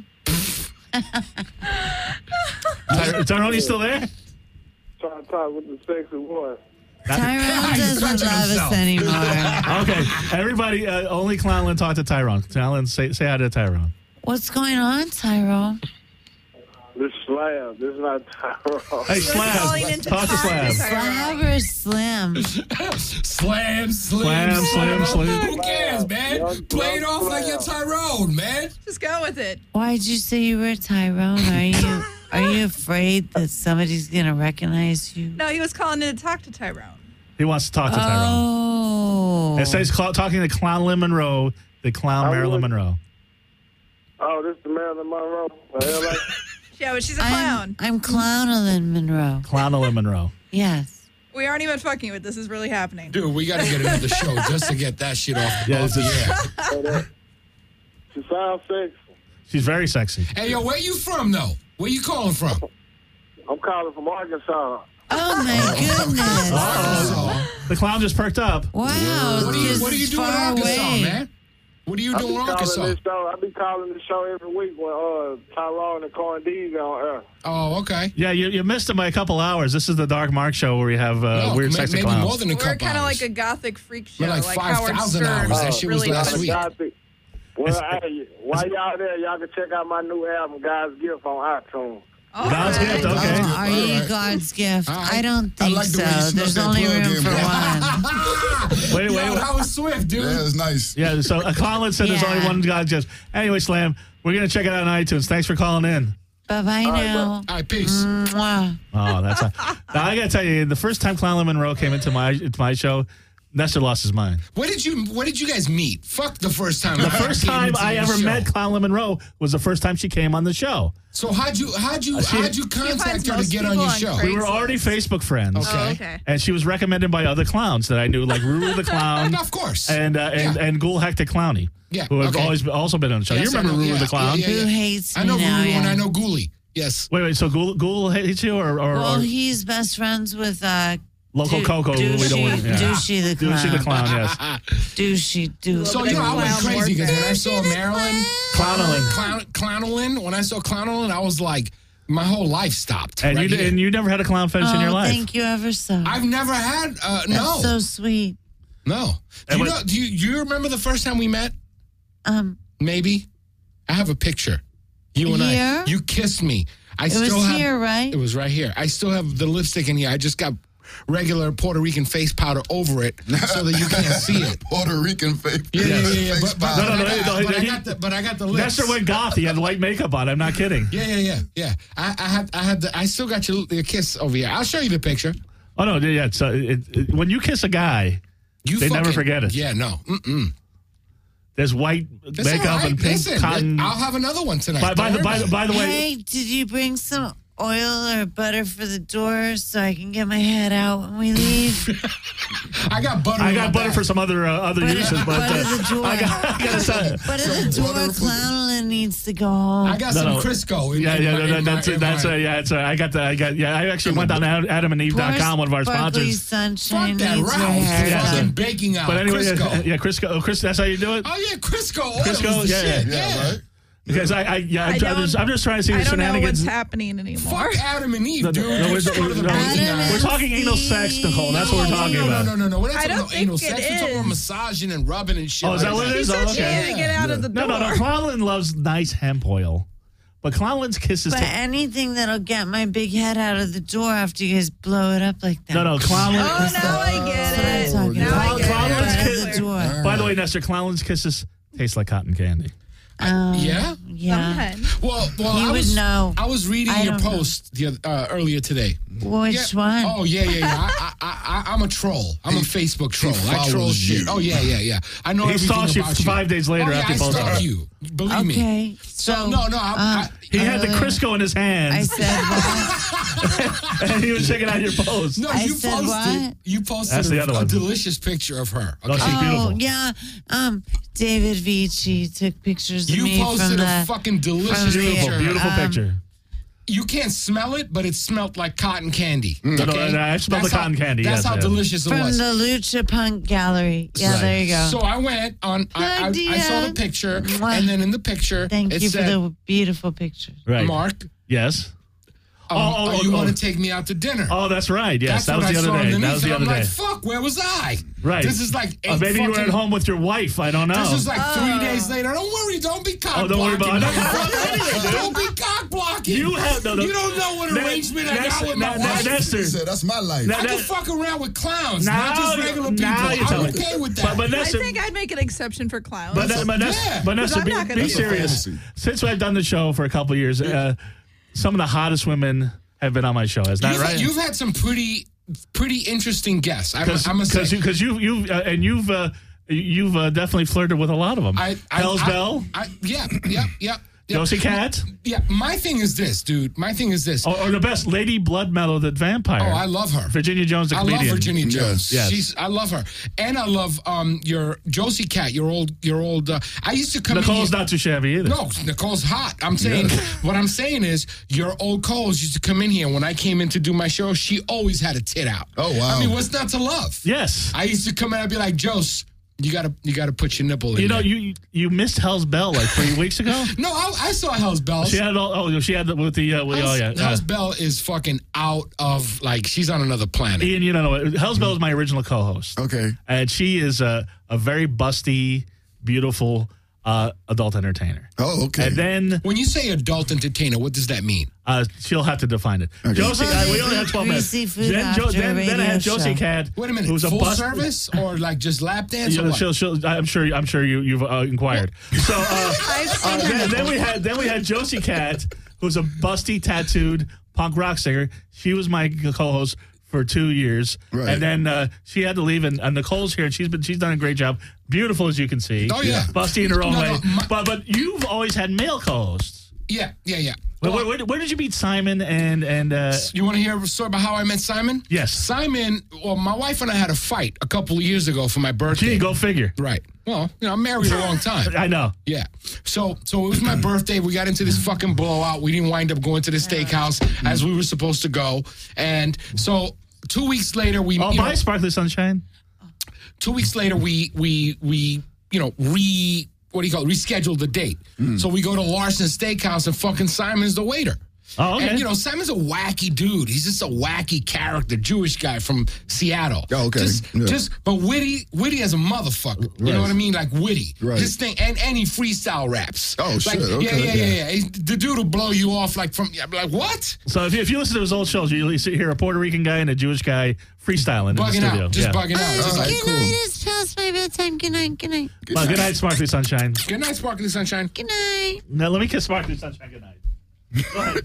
Ty- Tyrone, you still there? Trying to talk with the sexy one. Tyrone He's doesn't touching love himself. us anymore. Okay, everybody, uh, only Clownland talk to Tyrone. Clownland, say, say hi to Tyrone. What's going on, Tyrone? This Slam. This is not Tyrone. Hey, calling Slab, into talk to Tyrone. Slab. Slab or Slim? Slam, slim, Slam, slam, slam. Who cares, man? Young- Play it young off like you're slam. Tyrone, man. Just go with it. Why'd you say you were Tyrone? Are you are you afraid that somebody's gonna recognize you? No, he was calling in to talk to Tyrone. He wants to talk to Tyrone. Oh. It says cl- talking to Clownland Monroe, the clown I Marilyn would- Monroe. Oh, this is Marilyn Monroe. The hell, like, Yeah, but she's a I'm, clown. I'm Clownalyn Monroe. Clownland Monroe. Yes. We aren't even fucking with this. Is really happening. Dude, we got to get another show just to get that shit off, Yeah, off it's the a- air. oh, that- she sounds sexy. She's very sexy. Hey, yo, where you from, though? Where you calling from? I'm calling from Arkansas. Oh my goodness. Oh. The clown just perked up. Wow. What do you, this what do you is do in far Arkansas, away. man? What do you I do be in calling Arkansas? this show. I be calling the show every week when uh, Tyrone and Corn D's on air. Oh, okay. Yeah, you, you missed him by a couple hours. This is the Dark Mark show where we have uh, No, weird, may- sexy maybe clowns. more than a We're couple kind of hours. like a gothic freak show, We're like like five Howard thousand Stern. hours. That shit was really last funny. week. Got the- Well, hey, while y'all there, y'all can check out my new album, God's Gift, on iTunes. All God's right. gift, okay. Oh, are you Alright. God's gift? Alright. I don't I think like the way you so. snuck There's that only plug room in, for bro. one. Wait, Yo, wait, wait. that was swift, dude. Yeah, it's nice. Yeah, so a Clownland said there's Yeah. only one God just. Anyway, Slam, we're going to check it out on iTunes. Thanks for calling in. Bye bye now. All right, peace. Mwah. Oh, that's a, now I got to tell you, the first time Clownland Monroe came into my into my show, Nestor lost his mind. Where did you Where did you guys meet? Fuck the first time. The first time I ever met Clownland Monroe was the first time she came on the show. So how'd you how'd you she- how'd you He contact finds her to most get on people your on show? Craigslist. We were already Facebook friends. Okay. Oh, okay. And she was recommended by other clowns that I knew, like Ruru the Clown Of course. and uh, and, Yeah. and Ghoul Hectic Clowny, Yeah, who have okay. always also been on the show. Yes, you I remember know, Ruru yeah, the Clown? yeah, yeah, Who hates me I know now? Ruru and yeah. I know Ghoulie. Yes. Wait, wait. So Ghoul, Ghoul hates you, or, or, Well, or he's best friends with uh, Local Du- Coco? who we don't want. Douchey, Yeah. Douchey the clown. Douchey the Clown, yes. Douchey, douchey. So, you know, I went Clown crazy because when I warfare. saw Marilyn Clownalyn. Clown, Clownalyn, when I saw Clownalyn, I was like, my whole life stopped. And right you here. and you never had a clown fetish in your Oh, life. thank you ever so. I've never had, uh, That's no. so sweet. no. Do And you, what- know, do, you, do you remember the first time we met? Um, Maybe. I have a picture. You and Here? I. You kissed me. I it was still have. here, right? It was right here. I still have the lipstick in here. I just got regular Puerto Rican face powder over it so that you can't see it. Puerto Rican face. Yeah, yeah, yeah, yeah. face But, but, powder. No, no, but, I, no, got, no, but, I he- got the, but I got the lips. Nestor went goth. He had white makeup on. I'm not kidding. Yeah, yeah, yeah, yeah. I, I had, I had the, I still got your, your kiss over here. I'll show you the picture. Oh no, yeah. It's, uh, it, it, when you kiss a guy, You They never fucking- forget it. Yeah, no. Mm-mm. there's white That's makeup all right. and pink Listen, cotton. I'll have another one tonight. By, by Don't the by, worry the- about by the way, Hey, did you bring some oil or butter for the door so I can get my head out when we leave? it. I got butter. I in got my butter bag. for some other uh, other Butter- uses, but butter uh, the door. I got, I got to But at the Some door, butter for- Clownalyn needs to go home. I got No, some no. Crisco. In, Yeah, in yeah, my, no, in no, my- that's in that's my- uh, yeah, it's uh, I got the I got yeah, I actually went on adam and eve dot com, one of our Sparkly sponsors. Sunshine Fuck that needs your Ralph. hair Yeah. Fucking done. baking out. But anyway, Crisco. yeah, yeah, Crisco, oh, Chris, that's how you do it. Oh yeah, Crisco. Oil Crisco, is the yeah, shit. yeah. Yeah, right? Because I, I yeah, I'm, I I'm just, don't- I'm just trying to see the I don't know shenanigans. what's happening anymore. Fuck Adam and Eve, No, no, dude. no, we're- Just go to the no, baking Adam out. We're talking anal sex, Nicole. That's what we're No, talking no, about. No, no, no, no. We're not I talking don't about anal think it sex. We're talking about is. massaging and rubbing and shit. Oh, is that like what it She is? said Oh, she okay. had to get out of the No, door. no, no. Clownalyn loves nice hemp oil, But Clownland's kisses. But ta- anything that'll get my big head out of the door after you guys blow it up like that. no, no, Clownland. Oh, now I get That's what I'm it. talking Now about. I get Clownland's it. kiss- Out of the door. By the way, Nestor, Clownland's kisses taste like cotton candy. Um, Yeah? Yeah. Sometimes. Well, well, You I would was, know. I was reading I your don't know. post the oth- uh, earlier today. Which Yeah. one? Oh yeah, yeah, yeah. I, I, I, I'm a troll. I'm a Facebook troll. I troll follows shit. you. Oh yeah, yeah, yeah. I know He everything stalks you about you. five days later oh, yeah, after I you post stalk it. you. Believe me. Okay. So, So, no, no. I, uh, I, He had the Uh, Crisco in his I hand, said what? and he was checking out your post. no, I you said posted. what? You posted That's the a, other a one. delicious picture of her. No, Okay? she's beautiful. Oh, yeah. Um, David Vici took pictures of you me from posted the. a fucking delicious from the- Beautiful, picture. beautiful Um, picture. You can't smell it, but it smelled like cotton candy. No, no, okay? no, I smelled That's the how- cotton candy, That's yes, how yeah. delicious it From was. the Lucha Punk Gallery. Yeah, Right. there you go. So I went on. I, I, Good I saw the deal. picture, Mwah. and then in the picture, Thank it you said, for the beautiful pictures. Right. "Mark, Yes. um, Oh, oh, are oh, you oh. want to take me out to dinner?" Oh, that's right. Yes, That's that was what the I saw other day. underneath, That was the and other I'm day. like, "Fuck, where was I?" Right. This is like eight Oh, maybe you were fucking- at home with your wife. I don't know. This is like three days later. Don't worry, don't be cock Oh, don't worry blocking. about it. me. I'm not blocking anything, dude. Don't be cock blocking. You have- no, no. You don't know what Ne- arrangement I Nestor- got with my Ne- Ne- wife. Nestor. He said, "That's my life." Now- I that- can fuck around with clowns, Now not just you- regular people. now you're I'm telling okay me. with that. But, but I Nestor, think I'd make an exception for clowns. but, Ne- but, Nestor, Yeah. but Nestor, I'm be, not gonna be do serious. fantasy. Since I've done the show for a couple of years, uh, some of the hottest women have been on my show. Is that you've, right? had, you've had some pretty, pretty interesting guests. I'm, Because I'm gonna say. you, because you, you've uh, and you've uh, you've uh, definitely flirted with a lot of them. I, I, Hell's I, Bell, I, yeah, yeah, yeah. yeah. Josie Cat, Yeah, my thing is this, dude. My thing is this. or, or the best, Lady Bloodmellow, the vampire. Oh, I love her. Virginia Jones, the I comedian. love Virginia Jones. Yes. She's I love her, and I love um your Josie Cat, your old your old. Uh, I used to come. Nicole's in here, not too shabby either. No, Nicole's hot. I'm saying what I'm saying is your old Coles used to come in here when I came in to do my show. She always had a tit out. Oh, wow. I mean, what's not to love? Yes. I used to come in. I'd be like, Jose, you gotta you gotta put your nipple in. You know, there. you you missed Hell's Bell like three weeks ago. No, I, I saw Hell's Bells. She had all, oh she had the, with the uh, with, oh Hell's, yeah. Hell's Uh, Bell is fucking out of like she's on another planet. Ian, you don't know. Hell's Bell is my original co-host. Okay. And she is a, a very busty, beautiful uh, adult entertainer. Oh, okay. And then When you say adult entertainer, what does that mean? uh, she'll have to define it. Okay. Josie, uh, we only have twelve minutes. Greasy food Then, after a then, then I had radio Josie show. Cat. Wait a minute, Who was a full bust- service or like just lap dance? You or know, what? she'll, she'll, I'm sure. I'm sure you, you've uh, inquired. So uh, uh, then, then we had then we had Josie Cat, who's a busty, tattooed punk rock singer. She was my co-host for two years, Right. and then uh, she had to leave. And, and Nicole's here, and she's been she's done a great job. Beautiful as you can see. Oh, yeah. busty in her own No, way. no, my- but but you've always had male co-hosts. Yeah, yeah, yeah. Where, Well, where, where did you meet Simon and and? Uh, you want to hear a story about how I met Simon? Yes. Simon, well, my wife and I had a fight a couple of years ago for my birthday. gee, go figure. Right. Well, you know, I'm married a long time. I know. Yeah. So so it was my birthday. We got into this fucking blowout. We didn't wind up going to the steakhouse as we were supposed to go. And so two weeks later, we Oh, you bye, know, Sparkly Sunshine. two weeks later we we we you know re what do you call it, rescheduled the date. So we go to Larson Steakhouse and fucking Simon's the waiter. Oh, okay. And you know, Simon's a wacky dude. He's just a wacky character, Jewish guy from Seattle. Oh, okay. Just, Yeah. just, but witty, witty as a motherfucker. You know Right. what I mean? Like witty. Right. His thing, and and he freestyle raps. Oh, like, shit. Yeah, Okay, yeah, yeah. yeah, yeah. He's- The dude will blow you off like from. I'm like, what? So if you, if you listen to his old shows, you see hear a Puerto Rican guy and a Jewish guy freestyling in the Bugging studio. out, just Yeah. bugging out. Just All like, right. Good night. It's past my bedtime. Good night. Good night. Well, good night, Sparkly Sunshine. good night, Sparkly Sunshine. Good night. Now let me kiss Sparkly Sunshine. Good night. Go ahead.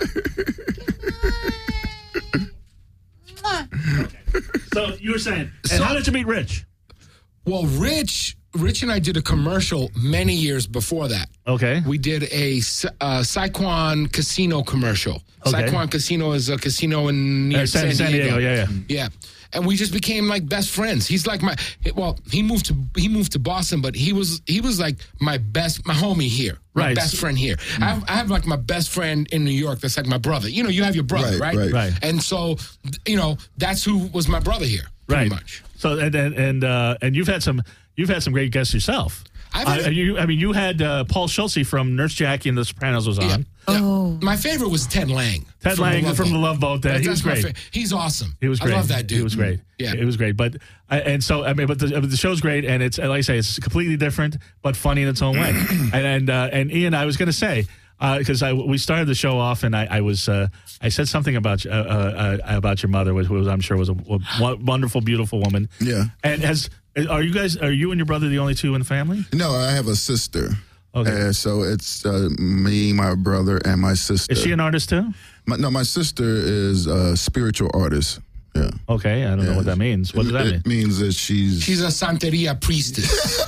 Mwah. So you were saying, and So- how did you meet Rich? Well, Rich, Rich and I did a commercial many years before that. Okay. We did a uh, Saquon Casino commercial. Okay. Saquon Casino is a casino in near Uh, San, San, San Diego. Yeah, yeah. Yeah. And we just became like best friends. He's like my well, he moved to he moved to Boston, but he was he was like my best my homie here. My Right. best friend here. I, have, I have like my best friend in New York that's like my brother. You know, you have your brother, Right, right? right. Right. And so, you know, that's who was my brother here. Pretty Right. much. So and and and, uh, and you've had some you've had some great guests yourself. I've Uh, had- you, I mean, you had uh, Paul Schulze from Nurse Jackie and The Sopranos was on. Yeah. Oh. My favorite was Ted Lang. Ted from Lang The Love from Boat. The Love Boat. Uh, That's- he was that's my great. fa- He's awesome. He was great. I love that dude. He was great. Yeah. It was great. But I- and so I mean, but the, the show's great, and it's like I say, it's completely different, but funny in its own way. and and uh, and Ian, I was going to say because I we started the show off, and I, I was uh, I said something about uh, uh, about your mother, which was I'm sure was a, a wonderful, beautiful woman. Yeah. And has are you guys are you and your brother the only two in the family? No, I have a sister. Okay. Uh, so it's uh, me, my brother, and my sister. Is she an artist too? My, no, my sister is a spiritual artist. Yeah. Okay, I don't know what that means. What does that mean? It means that she's She's a Santeria priestess.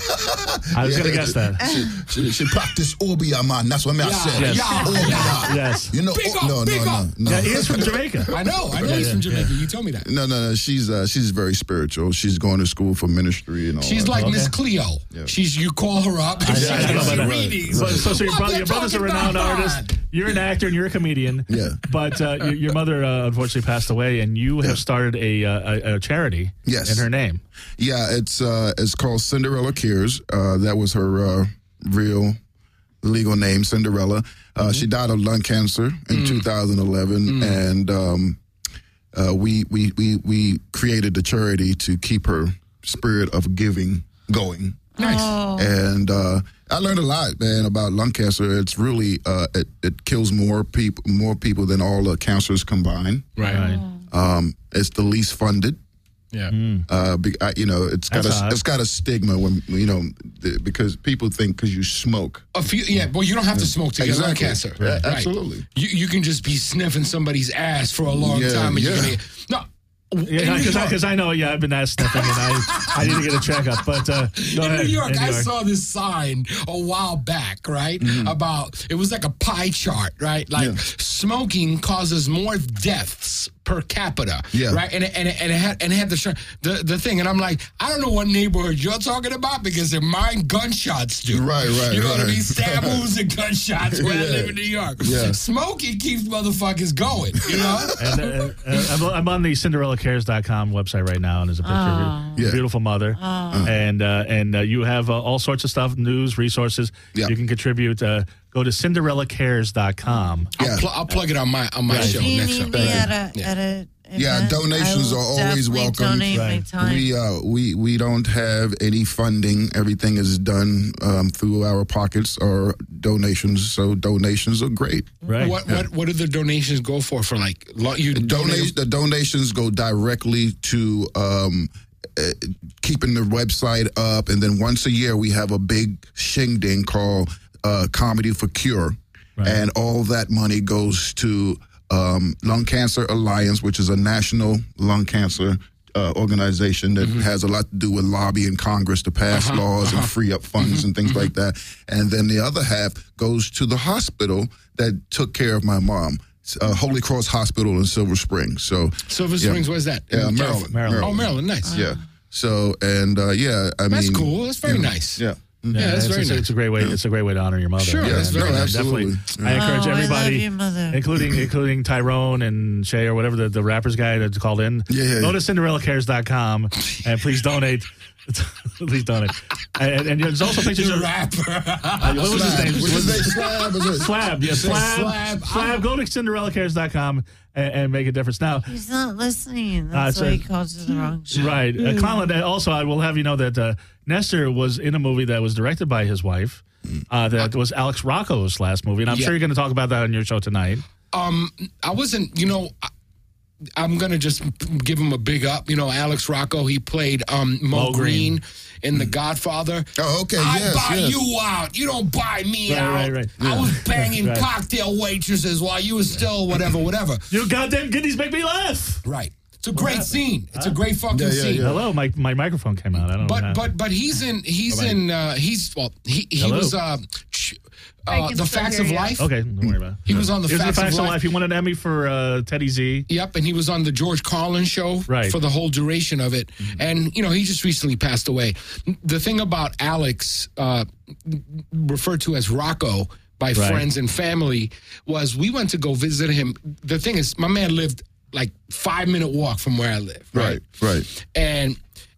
I was Yeah. going to guess that. she, she practice Obi man. That's what me I Yeah, said. Yes. yeah, Obi yeah. Yes. You know, Big oh, up, no, big no, up. no, no, Yeah, he is from Jamaica. I know. I know Yeah, he's from yeah, Jamaica. You told me that. no, no, no. She's uh, she's very spiritual. She's going to school for ministry and all. She's that. like Okay. Miss Cleo. Yeah. She's you call her up and I- she I know gives about you that. readings. So, so, so your, What brother, you your brother's a talking renowned about? artist. You're an actor and you're a comedian. Yeah. But uh, your, your mother uh, unfortunately passed away, and you have started a, uh, a, a charity Yes. in her name. Yeah, it's uh, it's called Cinderella Cares. Uh, that was her uh, real legal name, Cinderella. Uh, She died of lung cancer in two thousand eleven, and um, uh, we we we we created the charity to keep her spirit of giving going. Nice. Oh. And uh, I learned a lot, man, about lung cancer. It's really uh, it, it kills more people more people than all the cancers combined. Right. Right. Um, it's the least funded. Yeah. Uh, be, I, you know, it's got That's a odd. it's got a stigma when you know th- because people think because you smoke. A few, yeah, well, you don't have to smoke to get lung Exactly. cancer. Yeah, Right. absolutely. You you can just be sniffing somebody's ass for a long Yeah, time, and you're yeah. gonna get, no. Yeah, in New because York- I, know, yeah, I've been ass sniffing, and I, I need to get a checkup. But uh, go in ahead. New York, In New I York. saw this sign a while back, right? About it was like a pie chart, right? Like Yeah. smoking causes more deaths per capita, Yeah. right? And it, and it, and it had and it had the, sh- the the thing, and I'm like, I don't know what neighborhood you're talking about because in mine gunshots do, Right, right, You know what I right. mean? Stab wounds and gunshots where I Yeah. live in New York. Yeah. Smoking keeps motherfuckers going, you know. And, uh, uh, I'm, I'm on the Cinderella Cares dot com website right now, and there's a picture of your Yeah. beautiful mother. And uh, and uh, you have uh, all sorts of stuff, news, resources. Yeah. You can contribute. Uh, go to Cinderella Cares dot com. I'll, Yeah. pl- I'll plug it on my on my show If you next need time. me at a at a Yeah, event, donations I will are always definitely welcome. Donate my Right. time. We uh we we don't have any funding. Everything is done um, through our pockets or donations. So donations are great. Right. What what what do the donations go for? For like lo- you Donate donate? the donations go directly to um, uh, keeping the website up, and then once a year we have a big shingding called uh, Comedy for Cure, Right. and all that money goes to um, Lung Cancer Alliance, which is a national lung cancer uh, organization that has a lot to do with lobbying Congress to pass laws and free up funds and things like that. And then the other half goes to the hospital that took care of my mom. Uh, Holy Cross Hospital in Silver Spring. So Silver yeah. Springs, where's that? Yeah, In Maryland. Maryland. Oh, Maryland, nice. yeah. So and uh, yeah, I That's mean, cool. That's very you know, nice. Yeah. Yeah, that's it's, very it's, nice. it's a great way. It's a great way to honor your mother. Sure, Yeah, that's very no, nice. absolutely. Definitely. I encourage Oh, I love everybody, you, mother. including including Tyrone and Shay or whatever the, the rappers guy that called in. Yeah, yeah, Go yeah. to Cinderella Cares dot com and please donate. Please donate. And, and there's also pictures The of rapper. uh, what was his name? What's his name? Slab, is it? Slab. Yeah, Slab. Slab. Slab. Go to Cinderella Cares dot com and, and make a difference. Now, He's not listening. That's Uh, why so- he called you the wrong show. right. Uh, Colin, uh, also, I will have you know that uh, Nestor was in a movie that was directed by his wife. Uh, that was Alex Rocco's last movie. And I'm Yeah. sure you're going to talk about that on your show tonight. Um, I wasn't, you know, I, I'm gonna just give him a big up. You know, Alex Rocco, he played um, Mo, Mo Green. Green. in The Godfather. Oh, okay, I yes, buy yes. you out. You don't buy me Right, out. right, right. I was banging Right. cocktail waitresses while you was still whatever, whatever. You goddamn kiddies make me laugh. Right. It's a great scene. It's a great fucking Yeah, yeah, scene. yeah. Hello, my my microphone came out. I don't know. what But happened. but but he's in he's in uh, he's well he he Hello? was uh, ch- I uh can the still Facts hear of you. Life. okay, don't worry about it. He was on the He was in Facts, Facts of Life. He won an Emmy for uh, Teddy Z. Yep, and he was on the George Carlin show Right. for the whole duration of it. And, you know, he just recently passed away. The thing about Alex, uh, referred to as Rocco by Right. friends and family, was we went to go visit him. The thing is, my man lived like five minute walk from where I live. Right, right. And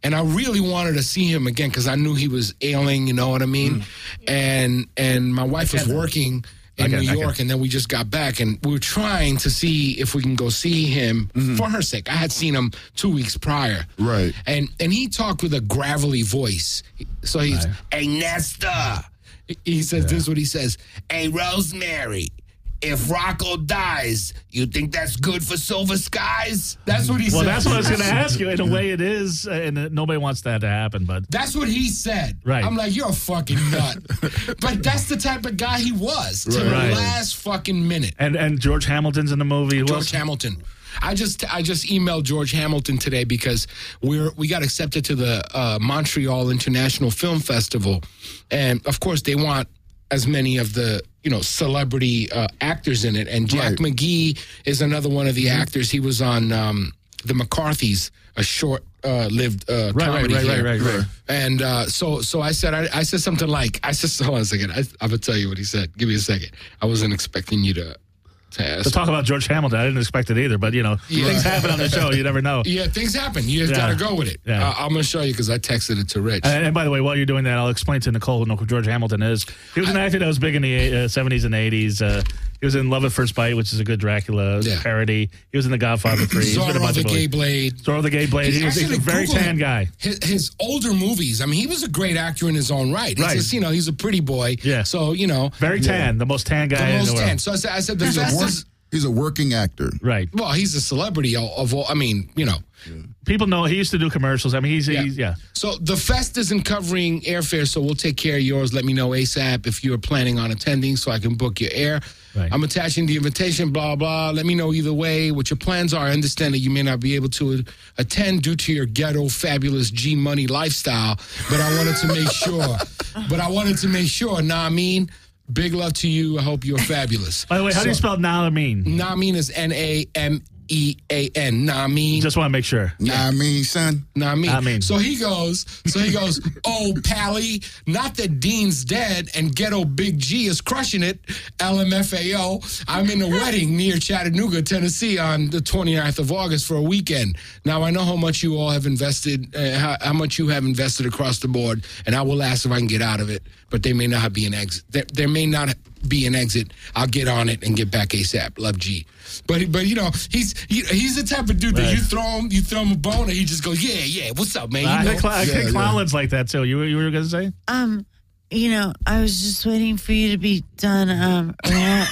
and I really wanted to see him again because I knew he was ailing. You know what I mean? Mm. And and my wife was working in Okay, New okay. York, and then we just got back, and we were trying to see if we can go see him Mm-hmm. for her sake. I had seen him two weeks prior, Right. And and he talked with a gravelly voice. So he's, Right. "Hey, Nesta," he says. This is what he says. "Hey, Rosemary, if Rocco dies, you think that's good for Silver Skies?" That's what he Well, said. that's what I was going to ask you. In a way, it is, uh, and uh, nobody wants that to happen. But That's what he said. Right. I'm like, you're a fucking nut. But that's the type of guy he was to Right. the Right. last fucking minute. and and George Hamilton's in the movie. Who George else? Hamilton. I just I just emailed George Hamilton today because we're we got accepted to the uh, Montreal International Film Festival, and of course they want as many of the you know celebrity uh, actors in it. And Jack Right. McGee is another one of the actors. He was on um, the McCarthys, a short uh, lived uh, Right, right, comedy right, right, here. right, right. And uh, so, so I said, I, I said something like, I said, hold on a second. I, I'm gonna tell you what he said. Give me a second. I wasn't expecting you to, to ask. To talk about George Hamilton, I didn't expect it either. But you know, Yeah. things happen on the show. You never know. Yeah, things happen. You just Yeah. gotta go with it. Yeah. Uh, I'm gonna show you because I texted it to Rich. And, and by the way, while you're doing that, I'll explain to Nicole who George Hamilton is. He was an actor that was big in the uh, seventies and eighties. Uh, he was in Love at First Bite, which is a good Dracula Yeah. parody. He was in The Godfather three. He's been a Zorro bunch the of Gay movies. Blade. Zorro the Gay Blade. He was, he's a Actually, very Google tan guy. His, his older movies. I mean, he was a great actor in his own right. It's Right. just, you know, he's a pretty boy. Yeah. So you know, Very tan. The most tan guy the in most the world. tan. So I said, I said the He's a, work, fastest. he's a working actor. Right. Well, he's a celebrity of, of all. I mean, you know. People know he used to do commercials. I mean, he's Yeah. he's yeah. So the fest isn't covering airfare, so we'll take care of yours. Let me know ASAP if you're planning on attending so I can book your air. Right. I'm attaching the invitation, blah, blah. Let me know either way what your plans are. I understand that you may not be able to attend due to your ghetto, fabulous G Money lifestyle, but I wanted to make sure. But I wanted to make sure, nah, I mean, big love to you. I hope you're fabulous. By the way, how do you So, spell Nalameen? Namin is N A M E A N. Namin. Just want to make sure. Nah, I mean, son. Know what I mean? I mean. So he goes, so he goes, oh, Pally, not that Dean's dead and Ghetto Big G is crushing it, L M F A O. I'm in a wedding near Chattanooga, Tennessee on the twenty-ninth of August for a weekend. Now, I know how much you all have invested, uh, how, how much you have invested across the board, and I will ask if I can get out of it, but there may not be an exit. There, there may not be an exit. I'll get on it and get back ASAP. Love G. But but you know he's he, he's the type of dude that Right. you throw him you throw him a bone and he just goes yeah yeah what's up man. I You know? think, Cl- I Yeah, think yeah. Clownland's like that too. You you were going to say? Um, you know, I was just waiting for you to be done. Um, ra-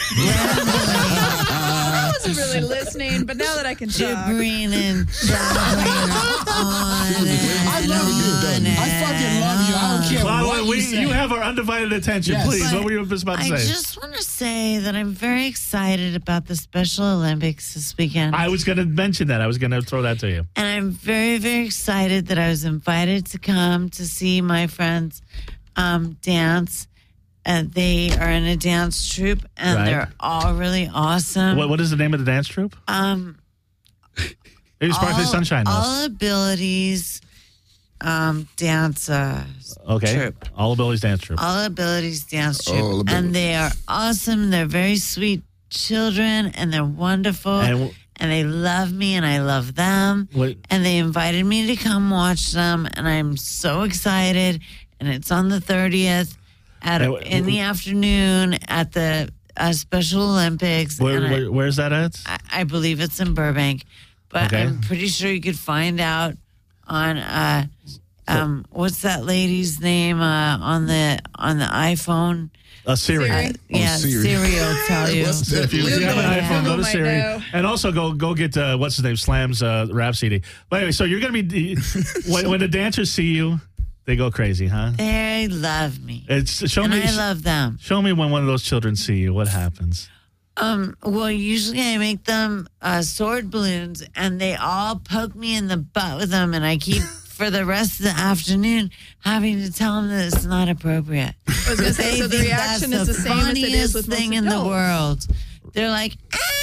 I wasn't really listening, but now that I can talk. gibbering and jabbering on and I love you. on I fucking love you. I don't care Clownland, what we, you say. you have our undivided attention. Yes. Please, But what were you just about to I say? just want to say that I'm very excited about the Special Olympics this weekend. I was going to mention that. I was going to throw that to you. And I'm very, very excited that I was invited to come to see my friends um, dance. Uh, they are in a dance troupe, and Right. they're all really awesome. What, what is the name of the dance troupe? Um, Maybe Sparkly all, Sunshine. knows. All Abilities um, Dance uh, Okay. Troupe. All Abilities Dance Troupe. All Abilities Dance Troupe. All Abilities. And they are awesome. They're very sweet children, and they're wonderful. And And, w- they love me, and I love them. What- And they invited me to come watch them, and I'm so excited. And it's on the thirtieth at And w- in the afternoon at the uh, Special Olympics. Where, and I- where, where's that at? I, I believe it's in Burbank, but Okay. I'm pretty sure you could find out on uh, um, what's that lady's name uh, on the on the iPhone? Uh, Siri. Siri. Uh, yeah, Siri. Siri will tell you. What's that? If you, if you have an Yeah. iPhone, go to Google might Siri, know. and also go go get uh, what's his name, Slam's uh, rap C D. But anyway, so you're gonna be when, when the dancers see you, they go crazy, huh? They love me, It's show and me I love them. show me when one of those children see you. What happens? Um, well, usually I make them uh, sword balloons, and they all poke me in the butt with them, and I keep for the rest of the afternoon having to tell them that it's not appropriate. I was going to say, They so the think reaction that's is the same as it is funniest with thing most in the adults. world. They're like,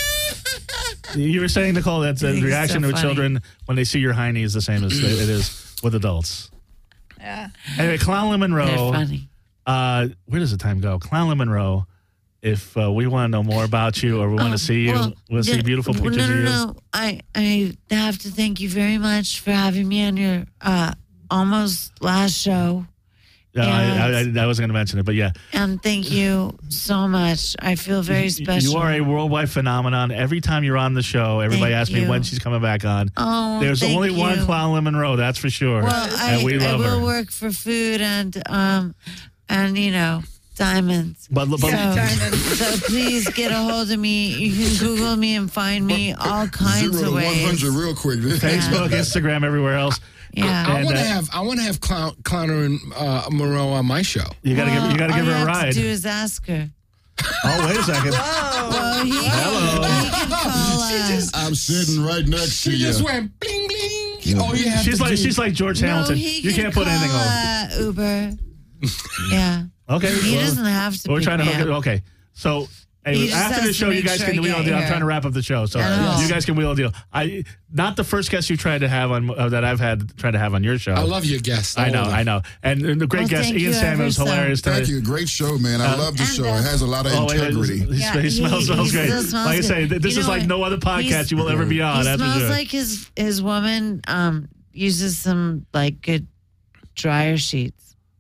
You were saying, Nicole, that the I think it's reaction so of funny. children when they see your hiney is the same as it is with adults. Yeah. Anyway, Clownland they're Monroe. funny. Uh, where does the time go? Clownland Monroe. If uh, we want to know more about you or we want Oh, to see you, well, we'll see yeah, beautiful well, pictures no, no, of you. No, I, I have to thank you very much for having me on your uh, almost last show. Yeah, I, I, And- I, I wasn't going to mention it, but yeah. And thank you so much. I feel very special. You are a worldwide phenomenon. Every time you're on the show, everybody Thank asks me you. when she's coming back on. Oh, There's thank only one you. Clown Lemon Row, that's for sure. Well, I, and we I love will her. work for food and um and you know diamonds. But, but So, diamonds. so please get a hold of me. You can Google me and find me all kinds Zero of to one ways. hundred real quick. Facebook, Instagram, everywhere else. Yeah. I And, want to uh, have I want to have Clown, Clowner and uh, Moreau on my show. You got to give, you got to all give her you a have ride. to do is ask her. Oh, wait a second. Well, he, Hello. he can call us. I'm sitting right next She to you. just went bling bling. Oh, you have She's to like do- she's like George Hamilton. No, he You can can't put call, anything on. uh, Uber. Yeah. Okay. He well, doesn't have to We're pick trying to me hook it. up. Okay. So He hey, just after has the to show, you make guys sure can I wheel get deal. I'm here. trying to wrap up the show. So I know. you guys can wheel deal. I not the first guest you tried to have on uh, that I've had tried to have on your show. I love your guests. I know, All of I them. know. And, and the great Well, guest, thank Ian you Salmon, was ever so. hilarious. Thank tonight. you. Great show, man. I love the and, show. uh, It has a lot of Oh, wait, wait, integrity. It, Yeah, it smells, he- smells he great. still smells Like I good. say, th- this You is know like what? no other podcast He's- you will ever be on. He That's for smells sure. like his his woman um uses some like good dryer sheets.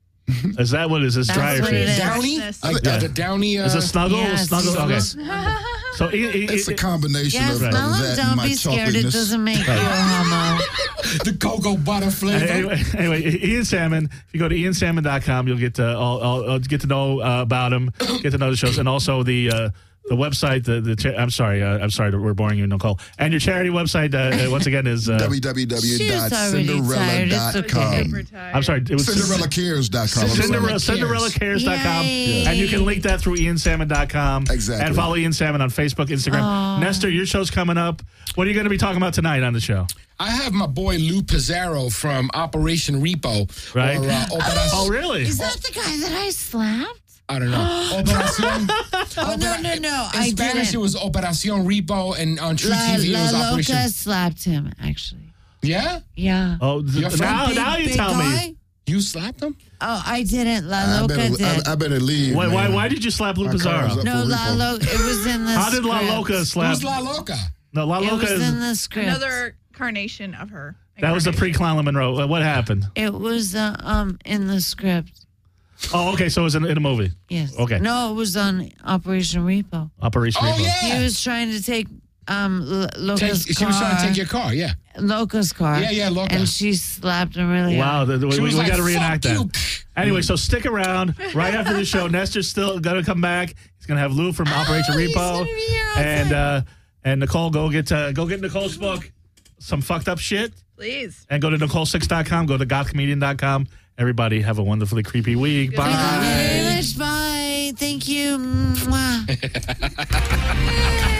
Is that what is this That's dryer what it sheet? is. Downy? Freshness. Like Yeah. uh, the Downy. Uh, Is it snuggle? Yes, snuggle? he Okay. smells- So Ian, Ian- It's a combination Yeah, of, smell of him. that Don't and my be scared. It chocolateness. doesn't make you a homo. the cocoa butter flavor. Anyway, anyway, Ian Salmon. If you go to ian salmon dot com, you'll get to all, all, all- get to know uh, about him, get to know the shows, and also the uh, the website. The the cha- I'm sorry, uh, I'm sorry that we're boring you, Nicole. And your charity website uh, uh, once again is. Uh, w w w She was dot already cinderella tired. dot It's com. okay. Super tired. I'm sorry, it was Cinderella Cares dot com. I'm sorry. Cinderella, Cinderella Cinderella Cares dot com. Yay. And you can link that through ian salmon dot com. Exactly. And follow Ian Salmon on Facebook, Instagram. Aw. Nestor, your show's coming up. What are you going to be talking about tonight on the show? I have my boy Lou Pizarro from Operation Repo. Right. Or, uh, Operación- Oh, really? Is that the guy that I slapped? I don't know. Operación. Oh no no no! In I Spanish, didn't. it was Operación Repo, and on True La, T V, it was La Operation. Loca slapped him. Actually, Yeah? yeah. Oh, th- Your friend now, Big- now you Big tell me. guy? You slapped him? Oh, I didn't. La I Loca better, did. I, I better leave. Why, why, man. why did you slap Lou My car's Pizarro? up no, for La repo. Loca. It was in the. How did La script. Loca slap? Who's La Loca? No, La It Loca was is. in the script. Another carnation of her. That was the Incarnation. pre-Clown Lemon Row. Uh, What happened? It was uh, um in the script. Oh, okay. So it was in, in a movie. Yes. Okay. No, it was on Operation Repo. Operation Oh, Repo. yeah. He was trying to take um L- Take, Loca's she car. was trying to take your car, yeah. Loca's car. Yeah, yeah, Loca. And she slapped him really Wow, hard. the, the, She we, was we like, got to reenact "Fuck that. you." Anyway, so stick around. Right after the show, Nestor's still going to come back. He's going to have Lou from Operation Oh, he's Repo, gonna be here all and time. uh, and Nicole go get uh, go get Nicole's book, Some Fucked Up Shit, Please. and go to nicole six dot com. Go to goth comedian dot com. Everybody have a wonderfully creepy week. Good Bye. Thank you very much. Bye. Thank you. Mwah.